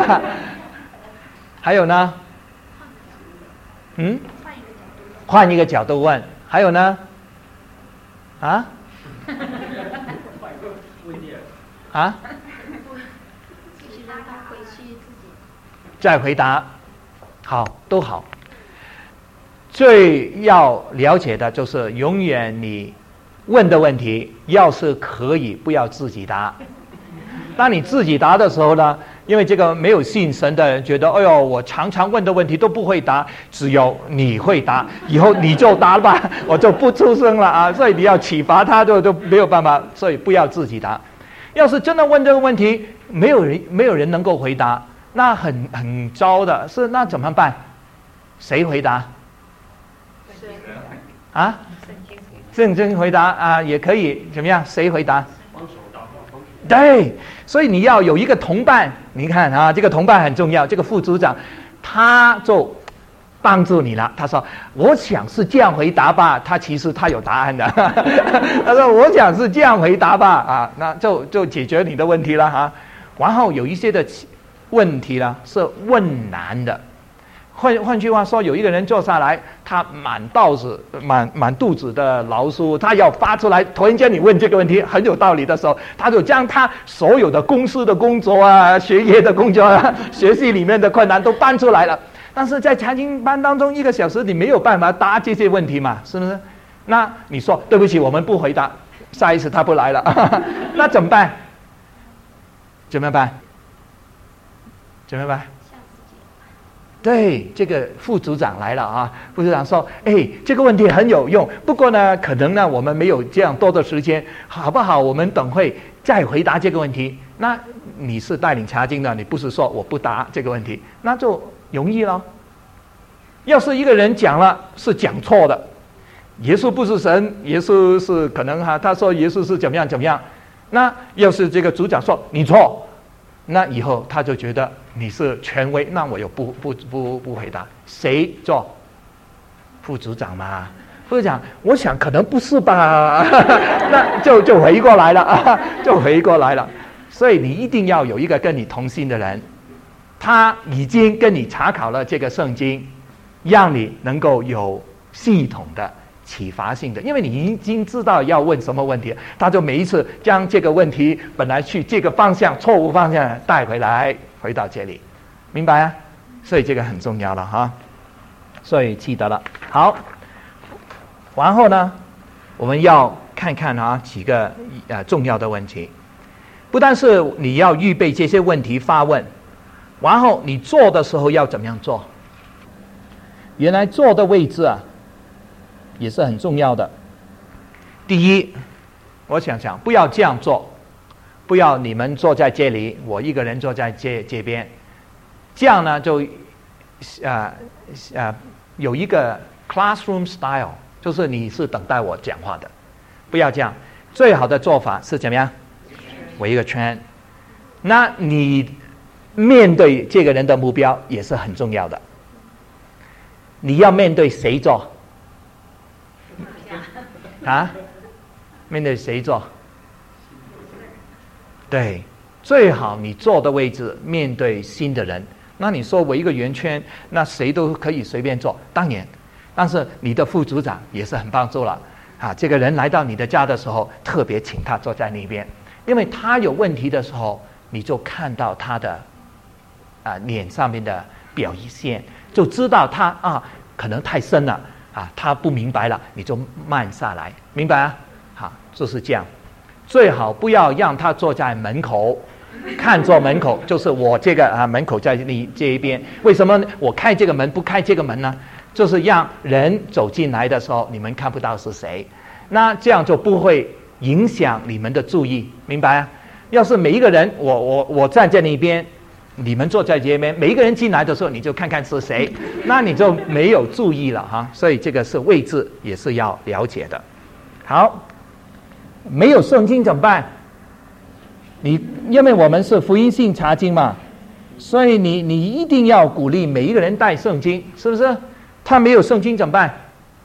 还有呢？嗯？换一个角度问。还有呢？啊？啊？再回答。好，都好。最要了解的就是永远你问的问题，要是可以不要自己答。当你自己答的时候呢，因为这个没有信神的人觉得，哎呦，我常常问的问题都不会答，只有你会答，以后你就答吧，我就不出声了啊。所以你要启发他，就就没有办法，所以不要自己答。要是真的问这个问题，没有人没有人能够回答，那很很糟的，是那怎么办？谁回答？啊，圣经回答啊，也可以怎么样？谁回答？对，所以你要有一个同伴。你看啊，这个同伴很重要。这个副组长，他就帮助你了。他说：“我想是这样回答吧。”他其实他有答案的。他说：“我想是这样回答吧。”啊，那就就解决你的问题了哈。然后有一些的问题呢是问难的。换换句话说，有一个人坐下来，他满肚子满满肚子的牢骚，他要发出来。突然间你问这个问题很有道理的时候，他就将他所有的公司的工作啊、学业的工作啊、学习里面的困难都搬出来了。但是在查经班当中，一个小时你没有办法答这些问题嘛，是不是？那你说对不起，我们不回答，下一次他不来了，那怎么办？怎么办？怎么办？对，这个副组长来了啊！副组长说：“哎，这个问题很有用，不过呢，可能呢，我们没有这样多的时间，好不好？我们等会再回答这个问题。那你是带领查经的，你不是说我不答这个问题，那就容易了。要是一个人讲了是讲错的， 耶稣不是神，耶稣是可能哈，他说耶稣是怎么样怎么样。那要是这个组长说你错，那以后他就觉得你是权威，那我又不不不不回答，谁做？副组长嘛。副组长，我想可能不是吧，那就就回过来了，就回过来了。所以你一定要有一个跟你同心的人，他已经跟你查考了这个圣经，让你能够有系统的启发性的，因为你已经知道要问什么问题，他就每一次将这个问题本来去这个方向错误方向带回来，回到这里，明白啊？所以这个很重要了哈，所以记得了。好，然后呢，我们要看看啊几个呃重要的问题，不但是你要预备这些问题发问，然后你做的时候要怎么样做？原来坐的位置啊也是很重要的。第一，我想想，不要这样做，不要你们坐在这里，我一个人坐在这这边，这样呢就呃呃有一个 classroom style， 就是你是等待我讲话的，不要这样。最好的做法是怎么样？围一个圈。那你面对这个人的目标也是很重要的。你要面对谁做？啊？面对谁做？对，最好你坐的位置面对新的人。那你说围一个圆圈，那谁都可以随便坐，当然，但是你的副组长也是很帮助了啊。这个人来到你的家的时候，特别请他坐在那边，因为他有问题的时候，你就看到他的啊脸上面的表现，就知道他啊可能太深了啊，他不明白了，你就慢下来，明白啊？好，就是这样。最好不要让他坐在门口，看坐门口，就是我这个啊门口在你这一边。为什么我开这个门不开这个门呢？就是让人走进来的时候，你们看不到是谁，那这样就不会影响你们的注意，明白啊？要是每一个人，我我我站在那边，你们坐在这边，每一个人进来的时候，你就看看是谁，那你就没有注意了哈。所以这个是位置也是要了解的。好，没有圣经怎么办？你因为我们是福音性查经嘛，所以你你一定要鼓励每一个人带圣经，是不是？他没有圣经怎么办？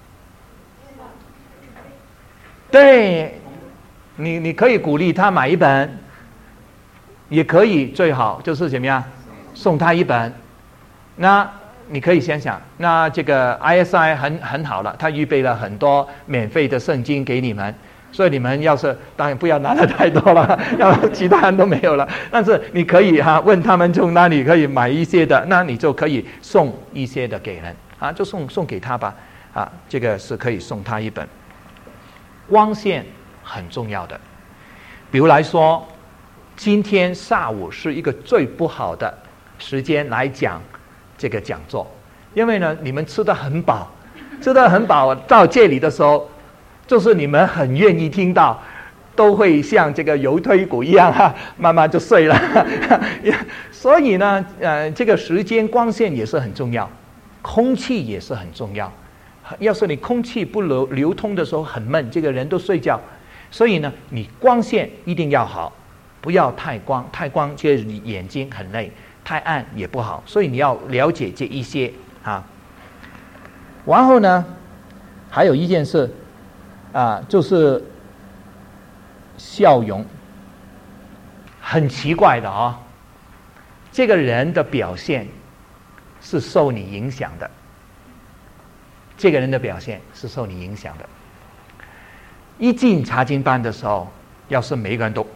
对，你你可以鼓励他买一本，也可以最好就是怎么样，送他一本。那你可以想想，那这个 I S I 很很好了，他预备了很多免费的圣经给你们。所以你们要是当然不要拿的太多了，要其他人都没有了。但是你可以哈、啊、问他们从哪里可以买一些的，那你就可以送一些的给人啊，就送送给他吧啊，这个是可以送他一本。光线很重要的，比如来说，今天下午是一个最不好的时间来讲这个讲座，因为呢你们吃得很饱，吃得很饱到这里的时候。就是你们很愿意听到，都会像这个油推骨一样哈，慢慢就碎了。所以呢，呃，这个时间光线也是很重要，空气也是很重要。要是你空气不流流通的时候很闷，这个人都睡觉。所以呢，你光线一定要好，不要太光，太光其实你眼睛很累，太暗也不好。所以你要了解这一些啊。然后呢，还有一件事。啊，就是笑容，很奇怪的啊、哦。这个人的表现是受你影响的，这个人的表现是受你影响的。一进查经班的时候，要是每一个人都，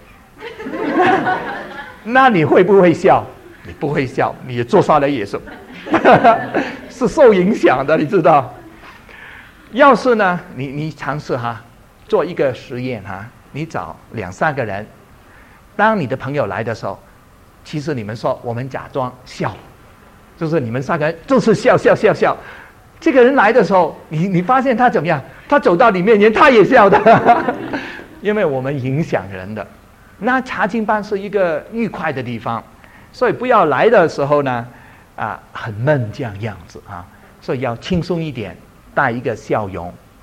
那你会不会笑？你不会笑，你做出来也是，是受影响的，你知道。要是呢，你你尝试哈，做一个实验哈，你找两三个人，当你的朋友来的时候，其实你们说我们假装笑，就是你们三个人就是笑笑笑笑。这个人来的时候，你你发现他怎么样？他走到你面前，他也笑的，因为我们影响人的。那查经班是一个愉快的地方，所以不要来的时候呢，啊，很闷这样样子啊，所以要轻松一点。带一个笑容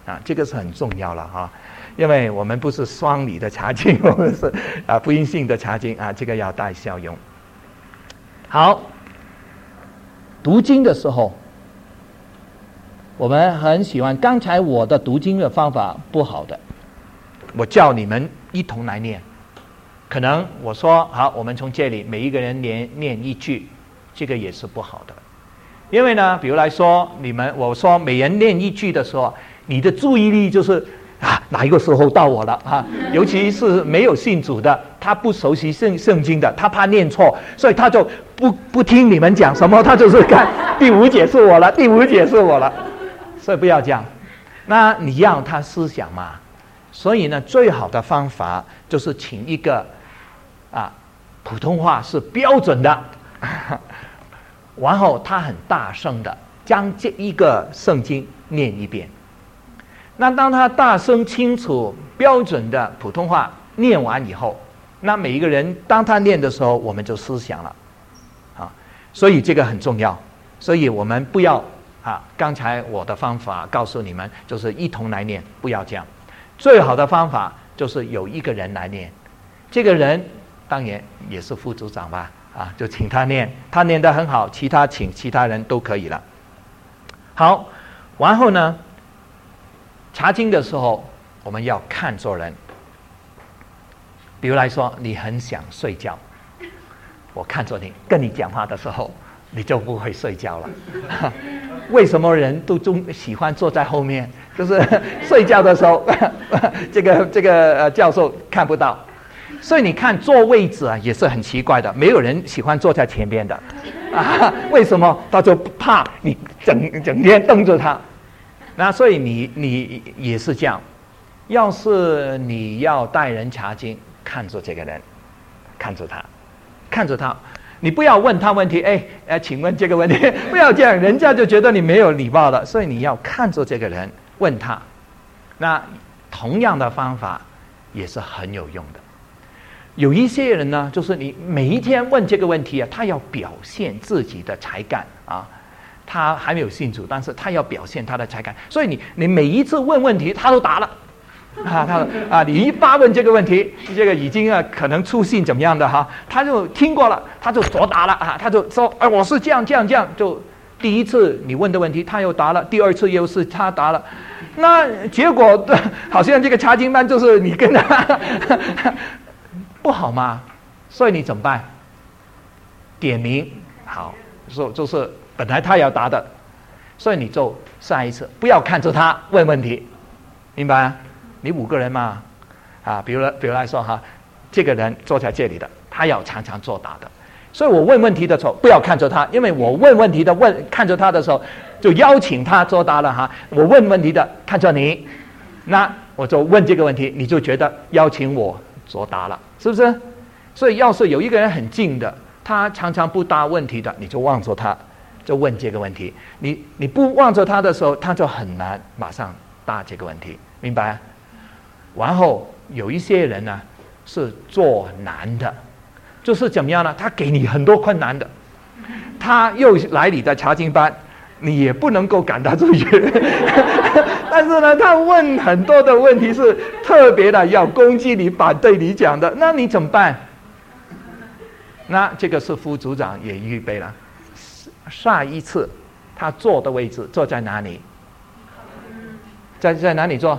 啊，这个是很重要了哈，因为我们不是双理的查经，我们是啊福音性的查经啊，这个要带效用。好，读经的时候，我们很喜欢。刚才我的读经的方法不好的，我叫你们一同来念。可能我说好，我们从这里每一个人念念一句，这个也是不好的。因为呢，比如来说，你们我说每人念一句的时候，你的注意力就是啊，哪一个时候到我了啊？尤其是没有信主的，他不熟悉圣圣经的，他怕念错，所以他就不不听你们讲什么，他就是看第五节是我了，第五节是我了，所以不要这样。那你要他思想嘛，所以呢，最好的方法就是请一个啊普通话是标准的，然后他很大声的将这一个圣经念一遍。那当他大声清楚标准的普通话念完以后，那每一个人当他念的时候，我们就思想了啊，所以这个很重要。所以我们不要啊，刚才我的方法告诉你们，就是一同来念，不要这样。最好的方法就是有一个人来念，这个人当然也是副组长吧，啊，就请他念，他念得很好，其他请其他人都可以了。好，然后呢，查经的时候，我们要看做人。比如来说，你很想睡觉，我看着你，跟你讲话的时候，你就不会睡觉了。为什么人都中喜欢坐在后面？就是睡觉的时候，这个这个呃教授看不到，所以你看坐位置啊也是很奇怪的，没有人喜欢坐在前面的，啊，为什么？他就怕你整整天瞪着他。那所以你你也是这样，要是你要带人查经，看着这个人，看着他，看着他，你不要问他问题，哎哎，请问这个问题，不要这样，人家就觉得你没有礼貌了。所以你要看着这个人，问他。那同样的方法也是很有用的。有一些人呢，就是你每一天问这个问题啊，他要表现自己的才干啊。他还没有信主，但是他要表现他的才干，所以你你每一次问问题，他都答了，啊，他啊，你一发问这个问题，这个已经啊可能出信怎么样的哈，他就听过了，他就作答了啊，他就说，哎，我是这样这样这样，就第一次你问的问题他又答了，第二次又是他答了，那结果好像这个查经班就是你跟他不好吗？所以你怎么办？点名好，说就是本来他要答的，所以你就下一次不要看着他问问题，明白啊？你五个人嘛，啊，比如比如来说哈，这个人坐在这里的，他要常常作答的，所以我问问题的时候不要看着他，因为我问问题的问看着他的时候，就邀请他作答了哈。我问问题的看着你，那我就问这个问题，你就觉得邀请我作答了，是不是？所以要是有一个人很近的，他常常不答问题的，你就望着他，就问这个问题。你你不望着他的时候，他就很难马上答这个问题，明白？然后有一些人呢是做难的，就是怎么样呢？他给你很多困难的，他又来你的查经班，你也不能够赶他出去。但是呢，他问很多的问题是特别的要攻击你、反对你讲的，那你怎么办？那这个是副组长也预备了，下一次他坐的位置坐在哪里？在在哪里坐？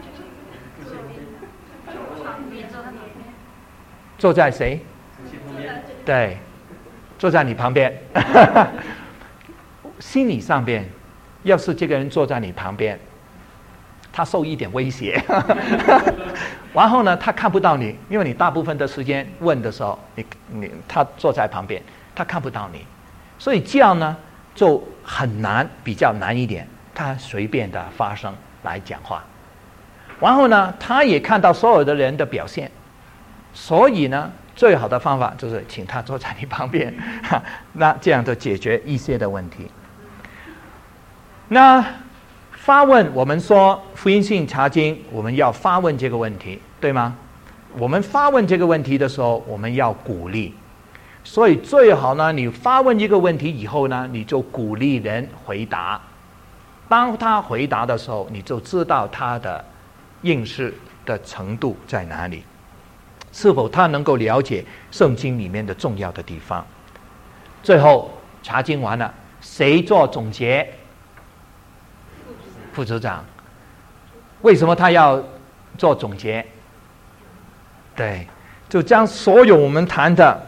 坐在谁？对，坐在你旁边。心理上边，要是这个人坐在你旁边，他受一点威胁，然后呢，他看不到你，因为你大部分的时间问的时候，你你他坐在旁边，他看不到你，所以这样呢就很难，比较难一点。他随便的发声来讲话，然后呢，他也看到所有的人的表现，所以呢，最好的方法就是请他坐在你旁边，那这样就解决一些的问题。那发问，我们说福音性查经，我们要发问这个问题，对吗？我们发问这个问题的时候，我们要鼓励，所以最好呢，你发问一个问题以后呢，你就鼓励人回答， 当他回答的时候，你就知道他的认识的程度在哪里，是否他能够了解圣经里面的重要的地方。最后查经完了，谁做总结？副组长。为什么他要做总结？对，就将所有我们谈的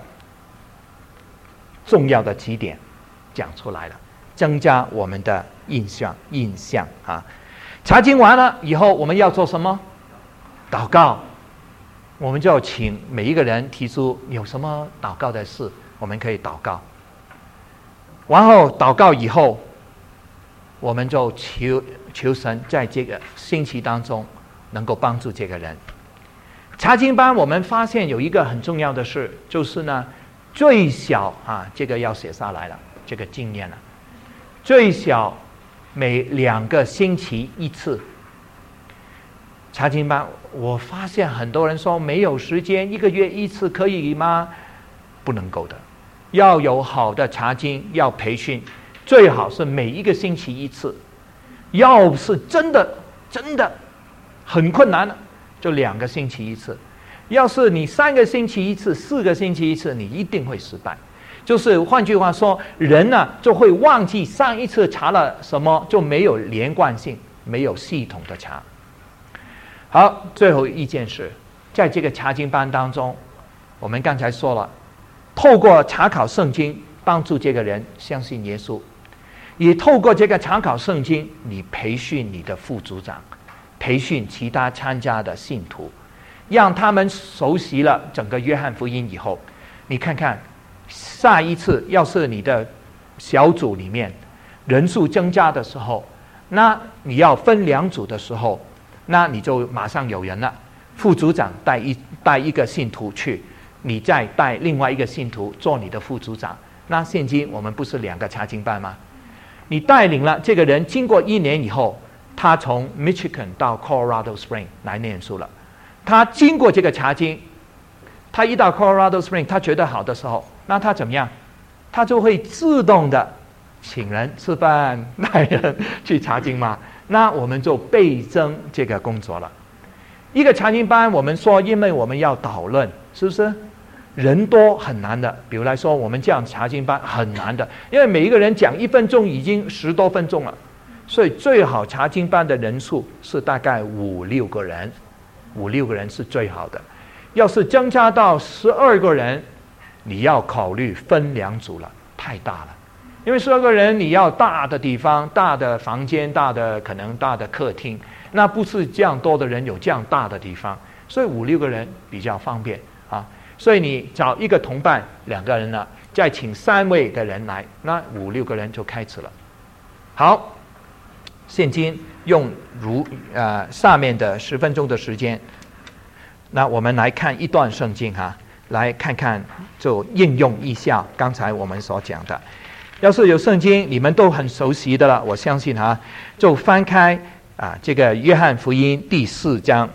重要的几点讲出来了，增加我们的印象印象啊。查经完了以后，我们要做什么？祷告。我们就请每一个人提出有什么祷告的事，我们可以祷告。然后祷告以后，我们就求求神在这个星期当中能够帮助这个人。查经班我们发现有一个很重要的事，就是呢，最小啊，这个要写下来了，这个经验了，最小每两个星期一次。查经班，我发现很多人说没有时间，一个月一次可以吗？不能够的，要有好的查经，要培训，最好是每一个星期一次。要是真的真的很困难了，就两个星期一次。要是你三个星期一次，四个星期一次，你一定会失败。就是换句话说，人呢、啊、就会忘记上一次查了什么，就没有连贯性，没有系统的查。好，最后一件事，在这个查经班当中，我们刚才说了，透过查考圣经帮助这个人相信耶稣，也透过这个查考圣经，你培训你的副组长，培训其他参加的信徒，让他们熟悉了整个约翰福音以后，你看看下一次要是你的小组里面人数增加的时候，那你要分两组的时候，那你就马上有人了。副组长带一带一个信徒去，你再带另外一个信徒做你的副组长。那现今我们不是两个查经班吗？你带领了这个人，经过一年以后，他从 Michigan 到 Colorado Spring 来念书了。他经过这个查经，他一到 Colorado Spring 他觉得好的时候，那他怎么样？他就会自动的请人吃饭，带人去查经嘛。那我们就倍增这个工作了。一个查经班，我们说，因为我们要讨论，是不是？人多很难的。比如来说，我们这样查经班很难的，因为每一个人讲一分钟已经十多分钟了，所以最好查经班的人数是大概五六个人，五六个人是最好的。要是增加到十二个人，你要考虑分两组了，太大了。因为十二个人，你要大的地方、大的房间、大的可能大的客厅，那不是这样多的人有这样大的地方，所以五六个人比较方便啊。所以你找一个同伴两个人了，再请三位的人来，那五六个人就开始了。好，现今用如呃下面的十分钟的时间，那我们来看一段圣经哈，来看看就应用一下刚才我们所讲的。要是有圣经你们都很熟悉的了，我相信哈，就翻开啊这个约翰福音第四章。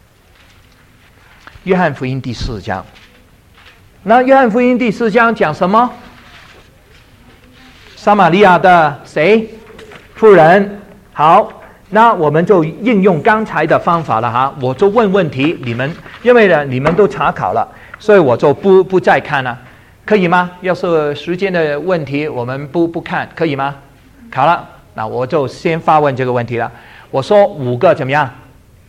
约翰福音第四章，那约翰福音第四章讲什么？撒玛利亚的谁？妇人。好，那我们就应用刚才的方法了哈，我就问问题，你们因为呢你们都查考了，所以我就不不再看了。可以吗？要是时间的问题，我们不不看，可以吗？好了，那我就先发问这个问题了。我说五个怎么样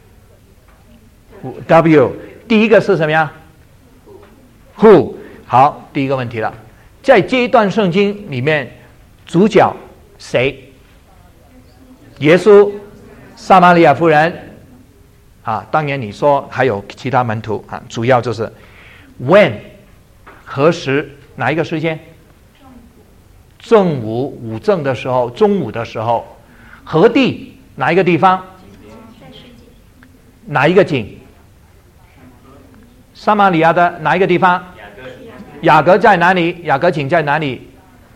？W， 第一个是什么样 ？Who， 好，第一个问题了。在这一段圣经里面，主角谁？耶稣，撒玛利亚妇人。啊，当然你说还有其他门徒啊，主要就是 when。何时？哪一个时间？正午，午正的时候，中午的时候。何地？哪一个地方？哪一个井？撒玛利亚的哪一个地方？雅各在哪里？雅各井在哪里？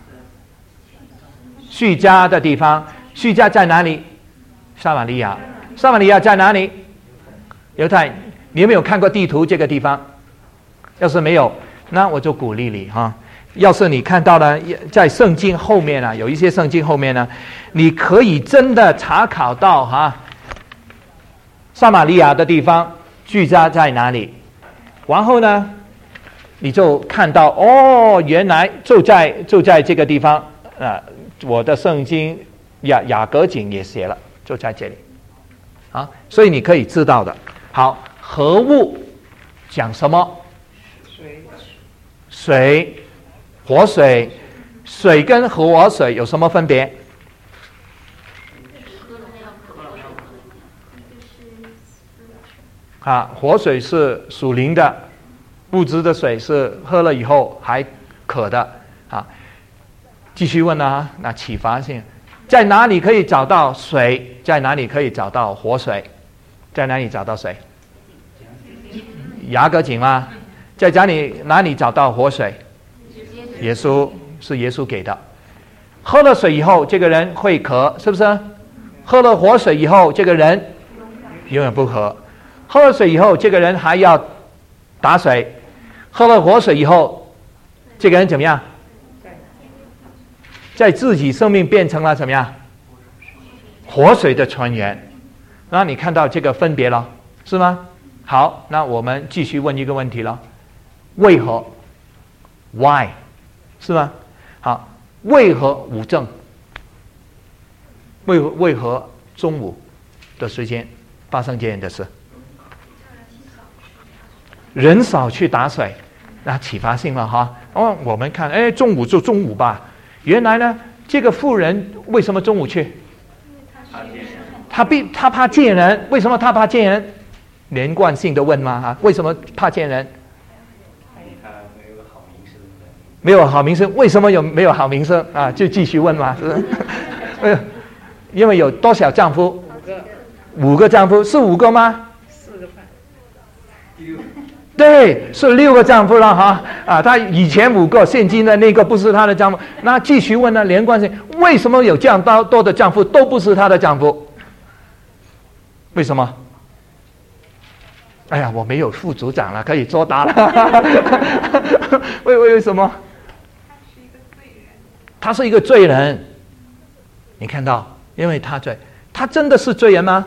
叙加的地方。叙加在哪里？撒玛利亚。撒玛利亚在哪里？犹太。你有没有看过地图这个地方？要是没有，那我就鼓励你哈， 要是你看到了在圣经后面啊，有一些圣经后面呢，你可以真的查考到哈、啊，撒玛利亚的地方居家在哪里，然后呢，你就看到哦，原来就在就在这个地方啊、呃，我的圣经雅雅各井也写了，就在这里啊，所以你可以知道的。好，何物讲什么？水，水。活水，水跟活水有什么分别？啊，活水是属灵的，物质的水是喝了以后还渴的啊。继续问啊，那启发性，在哪里可以找到水？在哪里可以找到活水？在哪里找到水？雅各井吗？在哪里哪里找到活水？耶稣是耶稣给的。喝了水以后，这个人会渴，是不是？喝了活水以后，这个人永远不渴。喝了水以后，这个人还要打水。喝了活水以后，这个人怎么样？在自己生命变成了怎么样？活水的泉源。那你看到这个分别了，是吗？好，那我们继续问一个问题了：为何 ？Why？是吗？好，为何无证？为何为何中午的时间发生这样的事？人少去打水，那启发性了哈。哦，我们看，哎，中午就中午吧。原来呢，这个妇人为什么中午去？他必他怕见人，为什么他怕见人？连贯性的问吗？哈，为什么怕见人？没有好名声，为什么有没有好名声啊？就继续问嘛，是不是？因为有多少丈夫？五个，五个丈夫是五个吗？四个半，六。对，是六个丈夫了哈啊！他以前五个，现今的那个不是他的丈夫。那继续问呢？连贯性，为什么有这样多多的丈夫都不是他的丈夫？为什么？哎呀，我没有副组长了，可以作答了。为为什么？他是一个罪人，你看到，因为他罪，他真的是罪人吗？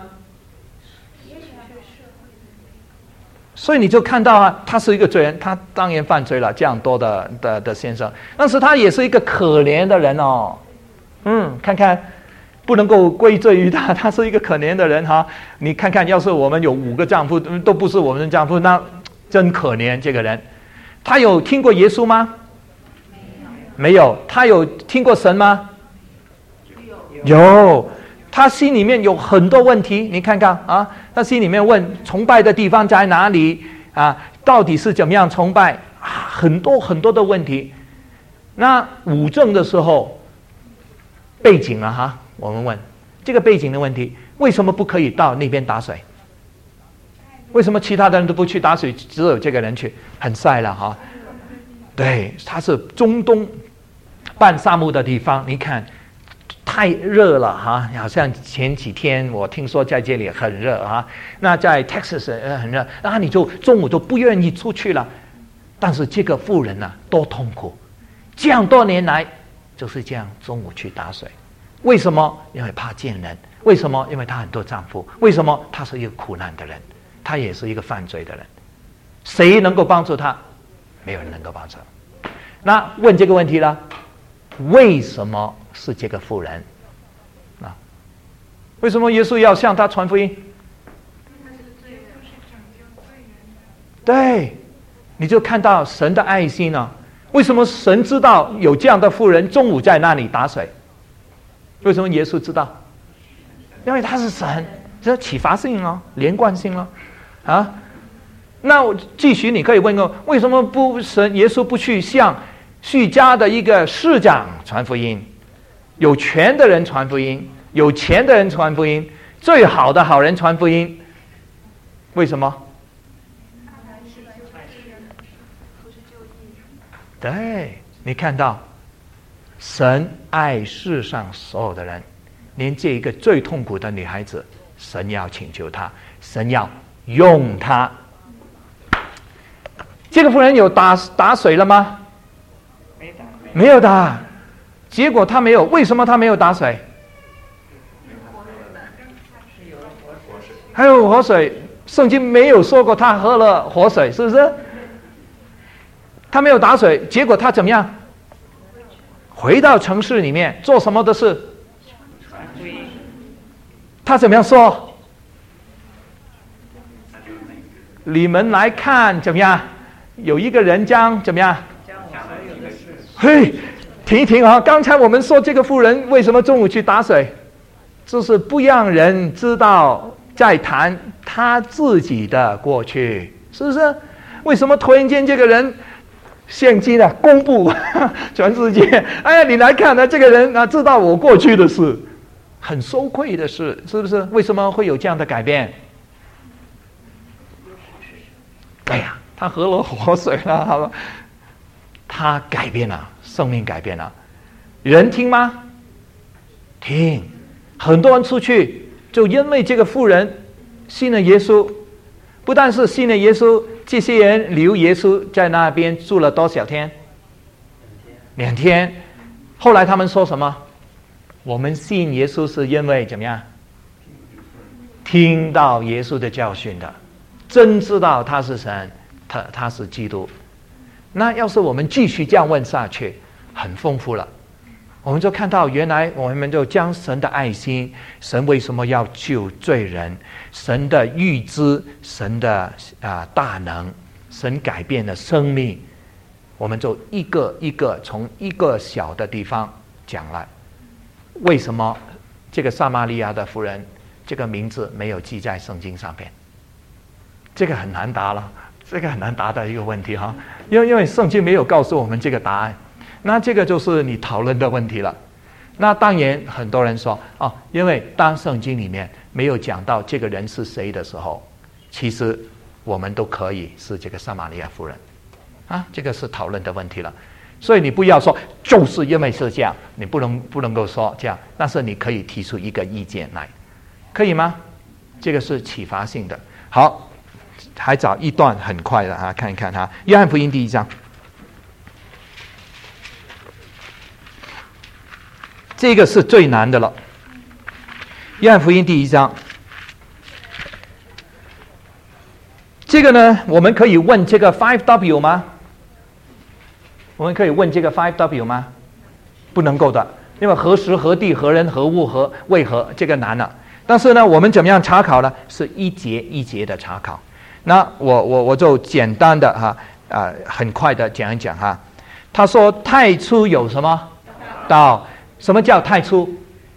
所以你就看到啊，他是一个罪人，他当然犯罪了，这样多的的的先生，但是他也是一个可怜的人哦。嗯，看看，不能够归罪于他，他是一个可怜的人哈。你看看，要是我们有五个丈夫都不是我们的丈夫，那真可怜这个人。他有听过耶稣吗？没有。他有听过神吗？有。有。他心里面有很多问题，你看看啊，他心里面问崇拜的地方在哪里啊？到底是怎么样崇拜啊？很多很多的问题。那五正的时候，背景了哈，我们问这个背景的问题，为什么不可以到那边打水？为什么其他的人都不去打水，只有这个人去？很晒了哈。对，他是中东半沙漠的地方，你看太热了哈，好像前几天我听说在这里很热啊，那在 Texas 很热，那你就中午都不愿意出去了。但是这个妇人呢、啊，多痛苦，这样多年来就是这样中午去打水。为什么？因为怕见人。为什么？因为她很多丈夫。为什么？她是一个苦难的人，她也是一个犯罪的人。谁能够帮助她？没有人能够帮助。那问这个问题了，为什么是这个妇人？啊，为什么耶稣要向她传福音？对，你就看到神的爱心啊。为什么神知道有这样的妇人中午在那里打水？为什么耶稣知道？因为他是神，这启发性哦，连贯性哦，啊。那我继续，你可以问个，为什么不神耶稣不去向叙加的一个市长传福音？有权的人传福音，有钱的人传福音，最好的好人传福音，为什么？对，你看到神爱世上所有的人，连这一个最痛苦的女孩子，神要请求她，神要用她。这个妇人有打打水了吗？没打。 没有打。结果他没有，为什么他没有打水？还有活水，圣经没有说过他喝了活水，是不是？他没有打水，结果他怎么样？回到城市里面做什么的事？他怎么样说？你们来看怎么样？有一个人将怎么样？嘿，停一停啊！刚才我们说这个妇人为什么中午去打水，就是不让人知道在谈他自己的过去，是不是？为什么突然间这个人现今啊公布全世界？哎呀，你来看呢，这个人啊知道我过去的事，很羞愧的事，是不是？为什么会有这样的改变？哎呀，他喝了活水了，好吧？他改变了，生命改变了。人听吗？听。很多人出去，就因为这个妇人信了耶稣，不但是信了耶稣，这些人留耶稣在那边住了多少天？两天。后来他们说什么？我们信耶稣是因为怎么样？听到耶稣的教训的，真知道他是神，他他是基督。那要是我们继续这样问下去，很丰富了。我们就看到原来我们就将神的爱心，神为什么要救罪人，神的预知，神的啊、呃、大能，神改变了生命，我们就一个一个从一个小的地方讲来。为什么这个撒玛利亚的妇人这个名字没有记在圣经上面？这个很难答了，这个很难答的一个问题哈，因为因为圣经没有告诉我们这个答案。那这个就是你讨论的问题了。那当然很多人说哦，因为当圣经里面没有讲到这个人是谁的时候，其实我们都可以是这个撒玛利亚妇人啊，这个是讨论的问题了。所以你不要说就是因为是这样，你不能不能够说这样，但是你可以提出一个意见来，可以吗？这个是启发性的。好，还找一段很快的啊，看一看哈，约翰福音第一章。这个是最难的了。约翰福音第一章，这个呢，我们可以问这个 five W 吗？我们可以问这个 five W 吗？不能够的，因为何时何地何人何物何为何，这个难了。但是呢，我们怎么样查考呢？是一节一节的查考。那我我我就简单的哈啊、呃，很快的讲一讲哈。他说太初有什么道？什么叫太初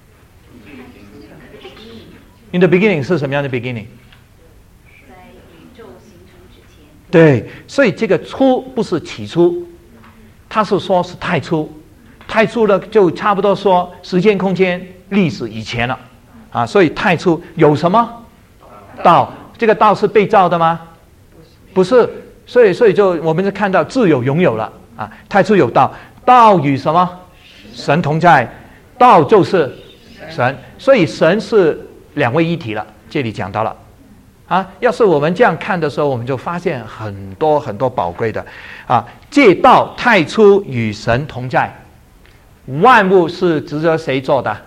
？In the beginning 是什么样的 beginning？ 在宇宙形成之前。 对，所以这个初不是起初，他是说是太初，太初了就差不多说时间、空间、历史以前了啊。所以太初有什么道？这个道是被造的吗？不是，所以所以就我们就看到自有永有了啊。太初有道，道与什么？神同在，道就是神，所以神是两位一体了。这里讲到了啊，要是我们这样看的时候，我们就发现很多很多宝贵的啊。这道太初与神同在，万物是指着谁做的？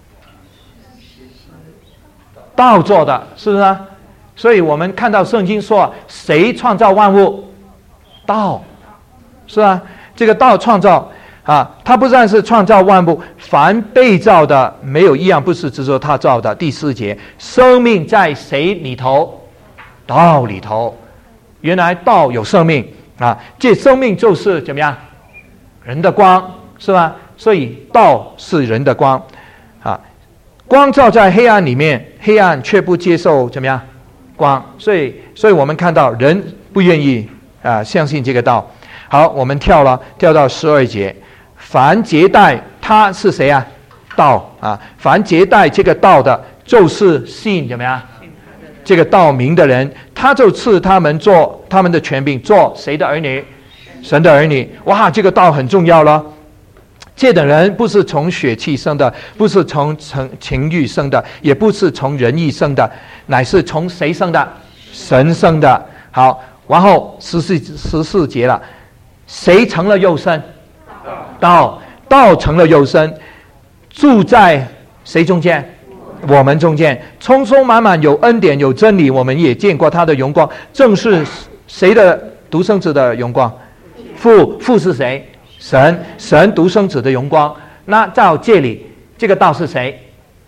道做的，是不是啊？所以我们看到圣经说，谁创造万物？道，是吧？这个道创造。啊，他不但是创造万物，凡被造的没有一样不是只说他造的。第四节，生命在谁里头？道里头。原来道有生命啊，这生命就是怎么样？人的光，是吧？所以道是人的光啊，光照在黑暗里面，黑暗却不接受怎么样？光，所以所以我们看到人不愿意啊相信这个道。好，我们跳了，跳到十二节。凡接待他是谁啊？道啊！凡接待这个道的，就是信怎么样？这个道名的人，他就赐他们做他们的权柄，做谁的儿女？神的儿女。哇，这个道很重要了。这等人不是从血气生的，不是从情欲生的，也不是从人意生的，乃是从谁生的？神生的。好，然后十四十四节了，谁成了肉身？ 道，道成了肉身，住在谁中间？我们中间，充充满满有恩典有真理，我们也见过他的荣光，正是谁的独生子的荣光？父，父是谁？神，神独生子的荣光。那在这里，这个道是谁？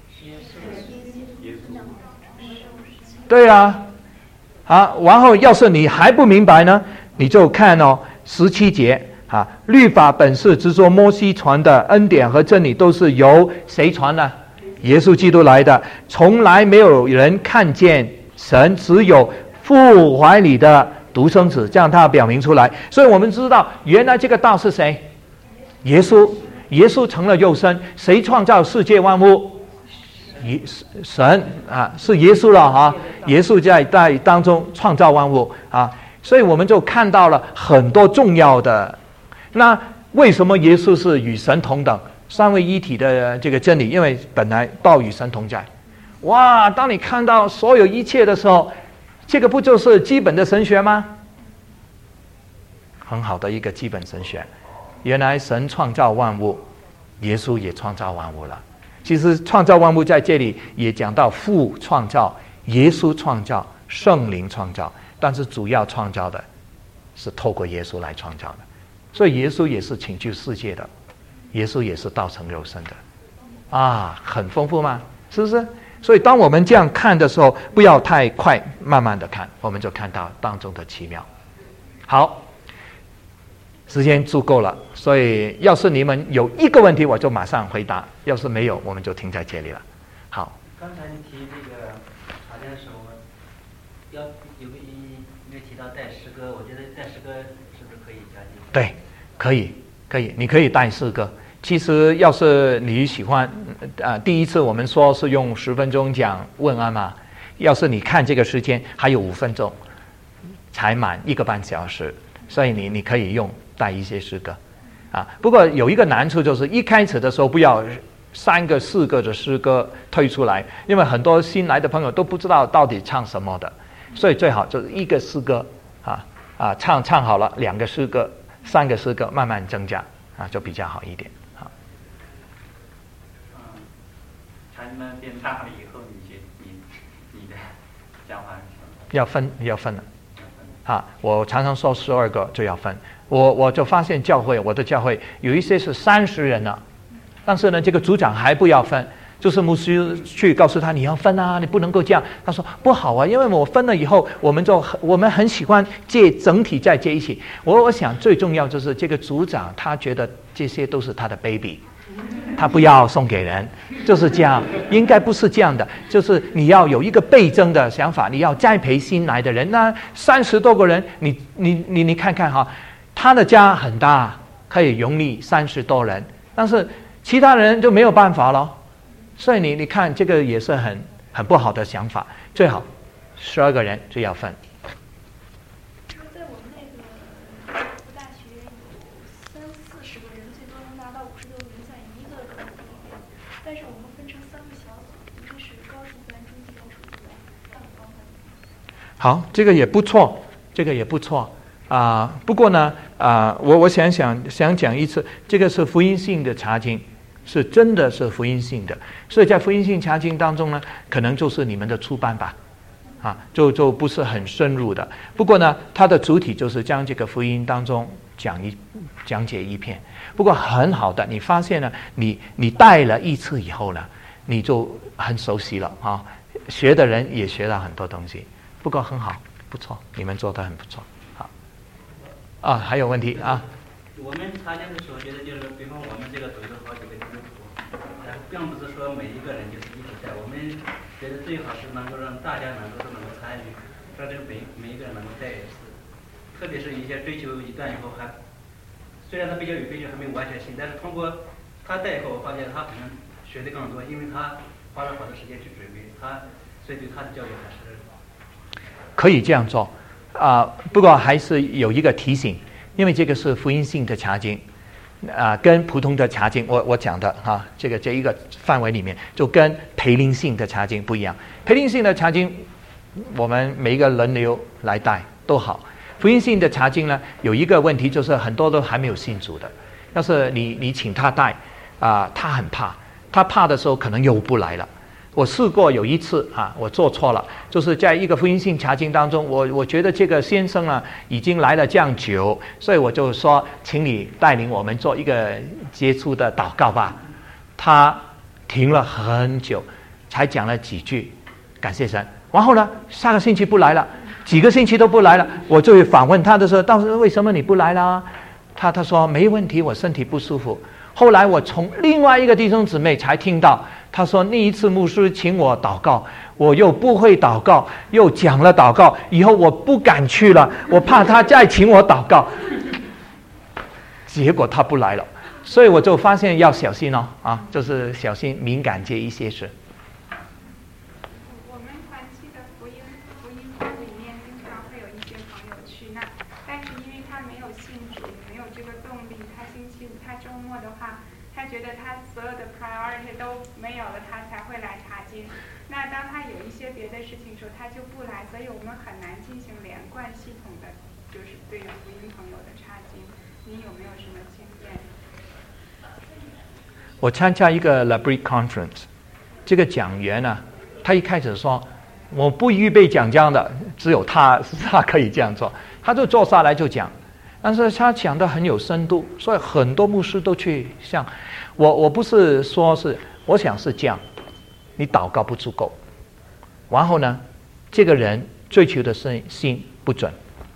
对啊，啊，然后要是你还不明白呢，你就看哦，十七节啊，律法本是只说摩西传的，恩典和真理都是由谁传呢？耶稣基督来的，从来没有人看见神，只有父怀里的独生子，这样他表明出来。所以我们知道，原来这个道是谁？耶稣，耶稣成了肉身。谁创造世界万物？耶神啊，是耶稣了哈、啊。耶稣在在当中创造万物啊，所以我们就看到了很多重要的。那为什么耶稣是与神同等？三位一体的这个真理，因为本来道与神同在。哇，当你看到所有一切的时候，这个不就是基本的神学吗？很好的一个基本神学。原来神创造万物，耶稣也创造万物了。其实创造万物在这里也讲到父创造，耶稣创造，圣灵创造，但是主要创造的是透过耶稣来创造的。所以耶稣也是拯救世界的，耶稣也是道成肉身的啊，很丰富吗？是不是？所以当我们这样看的时候，不要太快，慢慢的看，我们就看到当中的奇妙。好，时间足够了，所以要是你们有一个问题，我就马上回答；要是没有，我们就停在这里了。好。 刚才你提这个茶间的时候，要有个一没有提到带诗歌，我觉得带诗歌是不是可以加进去？ 对，可以，可以，你可以带诗歌。其实要是你喜欢，呃，第一次我们说是用十分钟讲问安嘛，要是你看这个时间还有五分钟，才满一个半小时，所以你你可以用带一些诗歌，啊，不过有一个难处就是一开始的时候不要三个四个的诗歌推出来，因为很多新来的朋友都不知道到底唱什么的，所以最好就是一个诗歌啊啊唱唱好了，两个诗歌，三个诗歌慢慢增加啊，就比较好一点。好， 嗯，孩子们变大了以后，你觉你你的想法是什么？ 要分要分了啊！我常常说十二个就要分，我我就发现教会我的教会有一些是三十人了。但是呢，这个组长还不要分，就是牧师去告诉他你要分啊，你不能够这样。他说不好啊，因为我分了以后，我们就我们很喜欢借整体再借一起。我我想最重要就是这个组长他觉得这些都是他的 baby， 他不要送给人，就是这样。应该不是这样的，就是你要有一个倍增的想法，你要栽培新来的人。那三十多个人，你你你你看看哈，他的家很大，可以容纳三十多人，但是其他人就没有办法了，所以你你看这个也是很很不好的想法。最好十二个人就要分。 在我们那个大学有三四十个人，最多能拿到五十六个人在一个课里面，但是我们分成三个小组，一个是高数班、中级高数班、大高班。 好，这个也不错，这个也不错。啊、呃，不过呢，啊、呃，我我想想想讲一次，这个是福音性的查经，是真的是福音性的，所以在福音性查经当中呢，可能就是你们的初班吧，啊，就就不是很深入的。不过呢，它的主体就是将这个福音当中讲一讲解一遍。不过很好的，你发现呢，你你带了一次以后呢，你就很熟悉了啊，学的人也学到很多东西。不过很好，不错，你们做得很不错。啊，还有问题啊？ 我们查经的时候觉得就是，比方我们这个组有好几个基督徒，但并不是说每一个人就是一起带。我们觉得最好是能够让大家能够都能够参与，让这个每每一个人能够带一次。特别是一些追求一段以后还，虽然他比较有追求还没有完全性，但是通过他带以后，我发现他可能学的更多，因为他花了好多时间去准备，他所以对他的教育还是可以这样做。啊、呃，不过还是有一个提醒，因为这个是福音性的查经，啊、呃，跟普通的查经，我我讲的哈、啊，这个这一个范围里面，就跟培灵性的查经不一样。培灵性的查经，我们每一个轮流来带都好。福音性的查经呢，有一个问题就是很多都还没有信主的， 要是你你请他带啊、呃，他很怕，他怕的时候可能又不来了。我试过有一次啊，我做错了，就是在一个福音性查经当中，我我觉得这个先生啊已经来了这样久，所以我就说，请你带领我们做一个接触的祷告吧。他停了很久，才讲了几句，感谢神。然后呢，下个星期不来了，几个星期都不来了。我就访问他的时候，到时为什么你不来啦？他他说没问题，我身体不舒服。后来我从另外一个弟兄姊妹才听到，他说那一次牧师请我祷告，我又不会祷告，又讲了祷告，以后我不敢去了，我怕他再请我祷告。结果他不来了，所以我就发现要小心哦，啊，就是小心敏感这一些事。 我们团契的福音福音班里面经常会有一些朋友去那，但是因为他没有信主，没有这个动力，他星期五他周末的话，他觉得他所有的 priority 都没有了，他才会来查经。那当他有一些别的事情时候，他就不来，所以我们很难进行连贯系统的，就是对于福音朋友的查经。你有没有什么经验？ 我参加一个 Labrie Conference， 这个讲员呢、啊，他一开始说我不预备讲这样的，只有他他可以这样做，他就坐下来就讲，但是他讲得很有深度，所以很多牧师都去像我。我不是说是，我想是这样，你祷告不足够，然后呢，这个人追求的心不准。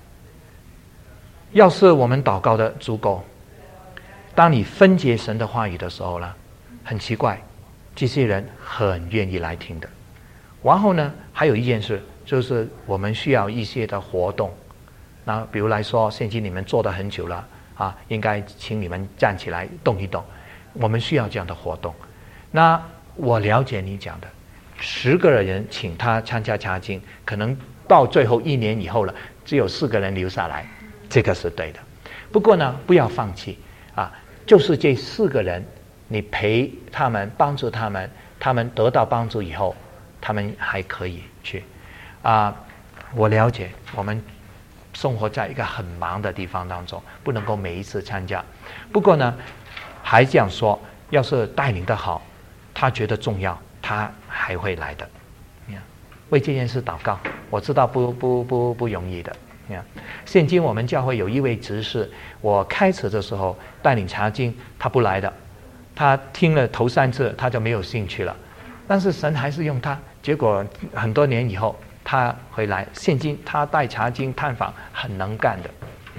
要是我们祷告的足够，当你分解神的话语的时候呢，很奇怪，这些人很愿意来听的。然后呢，还有一件事，就是我们需要一些的活动。那比如来说，现今你们做得很久了啊，应该请你们站起来动一动。我们需要这样的活动。那我了解你讲的，十个人请他参加查经，可能到最后一年以后了，只有四个人留下来。这个是对的，不过呢，不要放弃啊！就是这四个人，你陪他们，帮助他们，他们得到帮助以后，他们还可以去啊。我了解，我们生活在一个很忙的地方当中，不能够每一次参加。不过呢，还这样说，要是带领得好，他觉得重要，他还会来的。为这件事祷告，我知道不不不不容易的。现今我们教会有一位执事，我开始的时候带领查经，他不来的，他听了头三次他就没有兴趣了，但是神还是用他，结果很多年以后他回来，现今他带查经探访很能干的。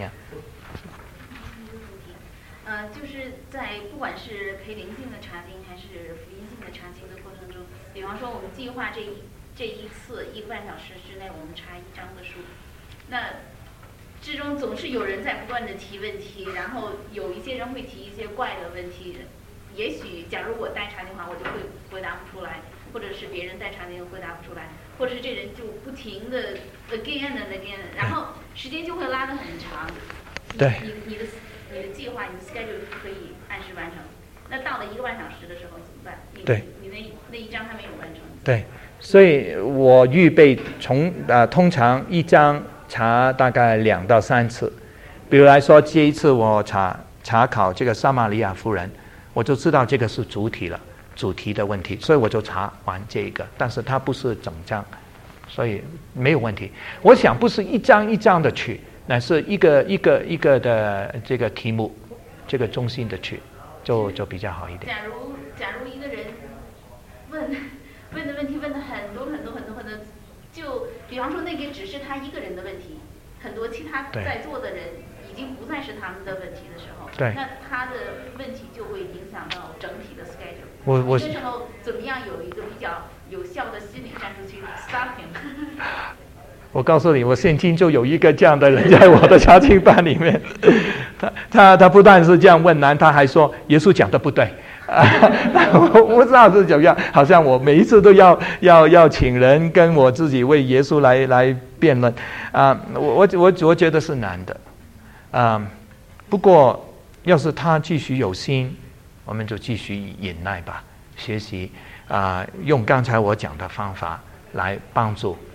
呃，就是在不管是陪灵性的查经还是福音性的查经的过程中，比方说我们计划这一这一次一个半小时之内我们查一章的书，那之中总是有人在不断的提问题，然后有一些人会提一些怪的问题，也许假如我带查经的话，我就会回答不出来，或者是别人带查经回答不出来，或者是这人就不停的 again and again， 然后时间就会拉得很长。 对。 你你的你的计划，你的 schedule 可以按时完成，那到了一个半小时的时候怎么办？你对。 你那那一章还没有完成。 对，所以我预备从呃通常一章。查大概两到三次，比如来说，这一次我查查考这个撒玛利亚妇人，我就知道这个是主题了，主题的问题，所以我就查完这个，但是它不是整章，所以没有问题。我想不是一章一章的去，乃是一个一个一个的这个题目，这个中心的去，就就比较好一点。 假如假如一个人问问的问题问的很多很多很多很多。就比方说那个只是他一个人的问题，很多其他在座的人已经不再是他们的问题的时候， 对， 那他的问题就会影响到整体的 schedule。 我我这时候怎么样有一个比较有效的心理战术去 stop him？ 我告诉你，我现今就有一个这样的人在我的查经班里面，他他他不但是这样问难，他还说耶稣讲的不对。啊，我不知道是怎么样，好像我每一次都要要要请人跟我自己为耶稣来来辩论啊，我我我我觉得是难的啊。不过要是他继续有心，我们就继续忍耐吧，学习啊，用刚才我讲的方法来帮助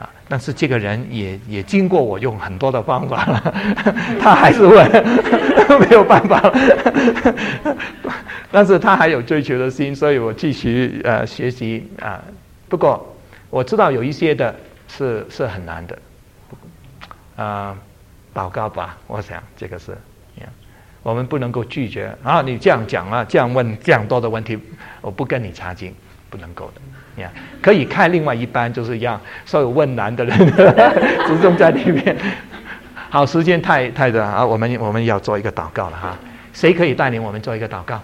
啊，但是这个人也也经过我用很多的方法了，他还是问，没有办法了，但是他还有追求的心，所以我继续呃学习啊。不过我知道有一些的是是很难的，啊、呃，祷告吧，我想这个是，我们不能够拒绝啊！你这样讲啊，这样问这样多的问题，我不跟你查经，不能够的。呀，可以开另外一班，就是让所有问难的人集中在里面。好，时间太太的啊，我们我们要做一个祷告了哈。谁可以带领我们做一个祷告？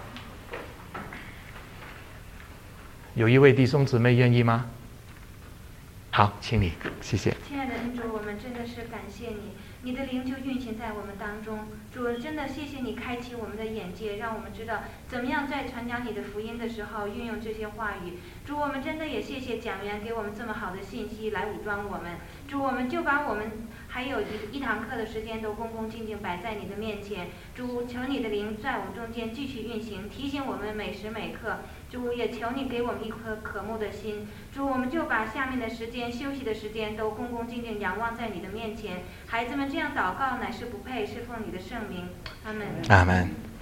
有一位弟兄姊妹愿意吗？好，请你，谢谢。 亲爱的恩主，我们真的是感谢你，你的灵就运行在我们当中。主，真的谢谢你开启我们的眼界，让我们知道怎么样在传讲你的福音的时候运用这些话语。主，我们真的也谢谢讲员给我们这么好的信息来武装我们。主，我们就把我们还有一一堂课的时间都恭恭敬敬摆在你的面前。主，求你的灵在我们中间继续运行，提醒我们每时每刻。主，也求你给我们一颗渴慕的心。主，我们就把下面的时间、休息的时间都恭恭敬敬仰望在你的面前。孩子们这样祷告乃是不配，是奉你的圣名。阿门。 阿门。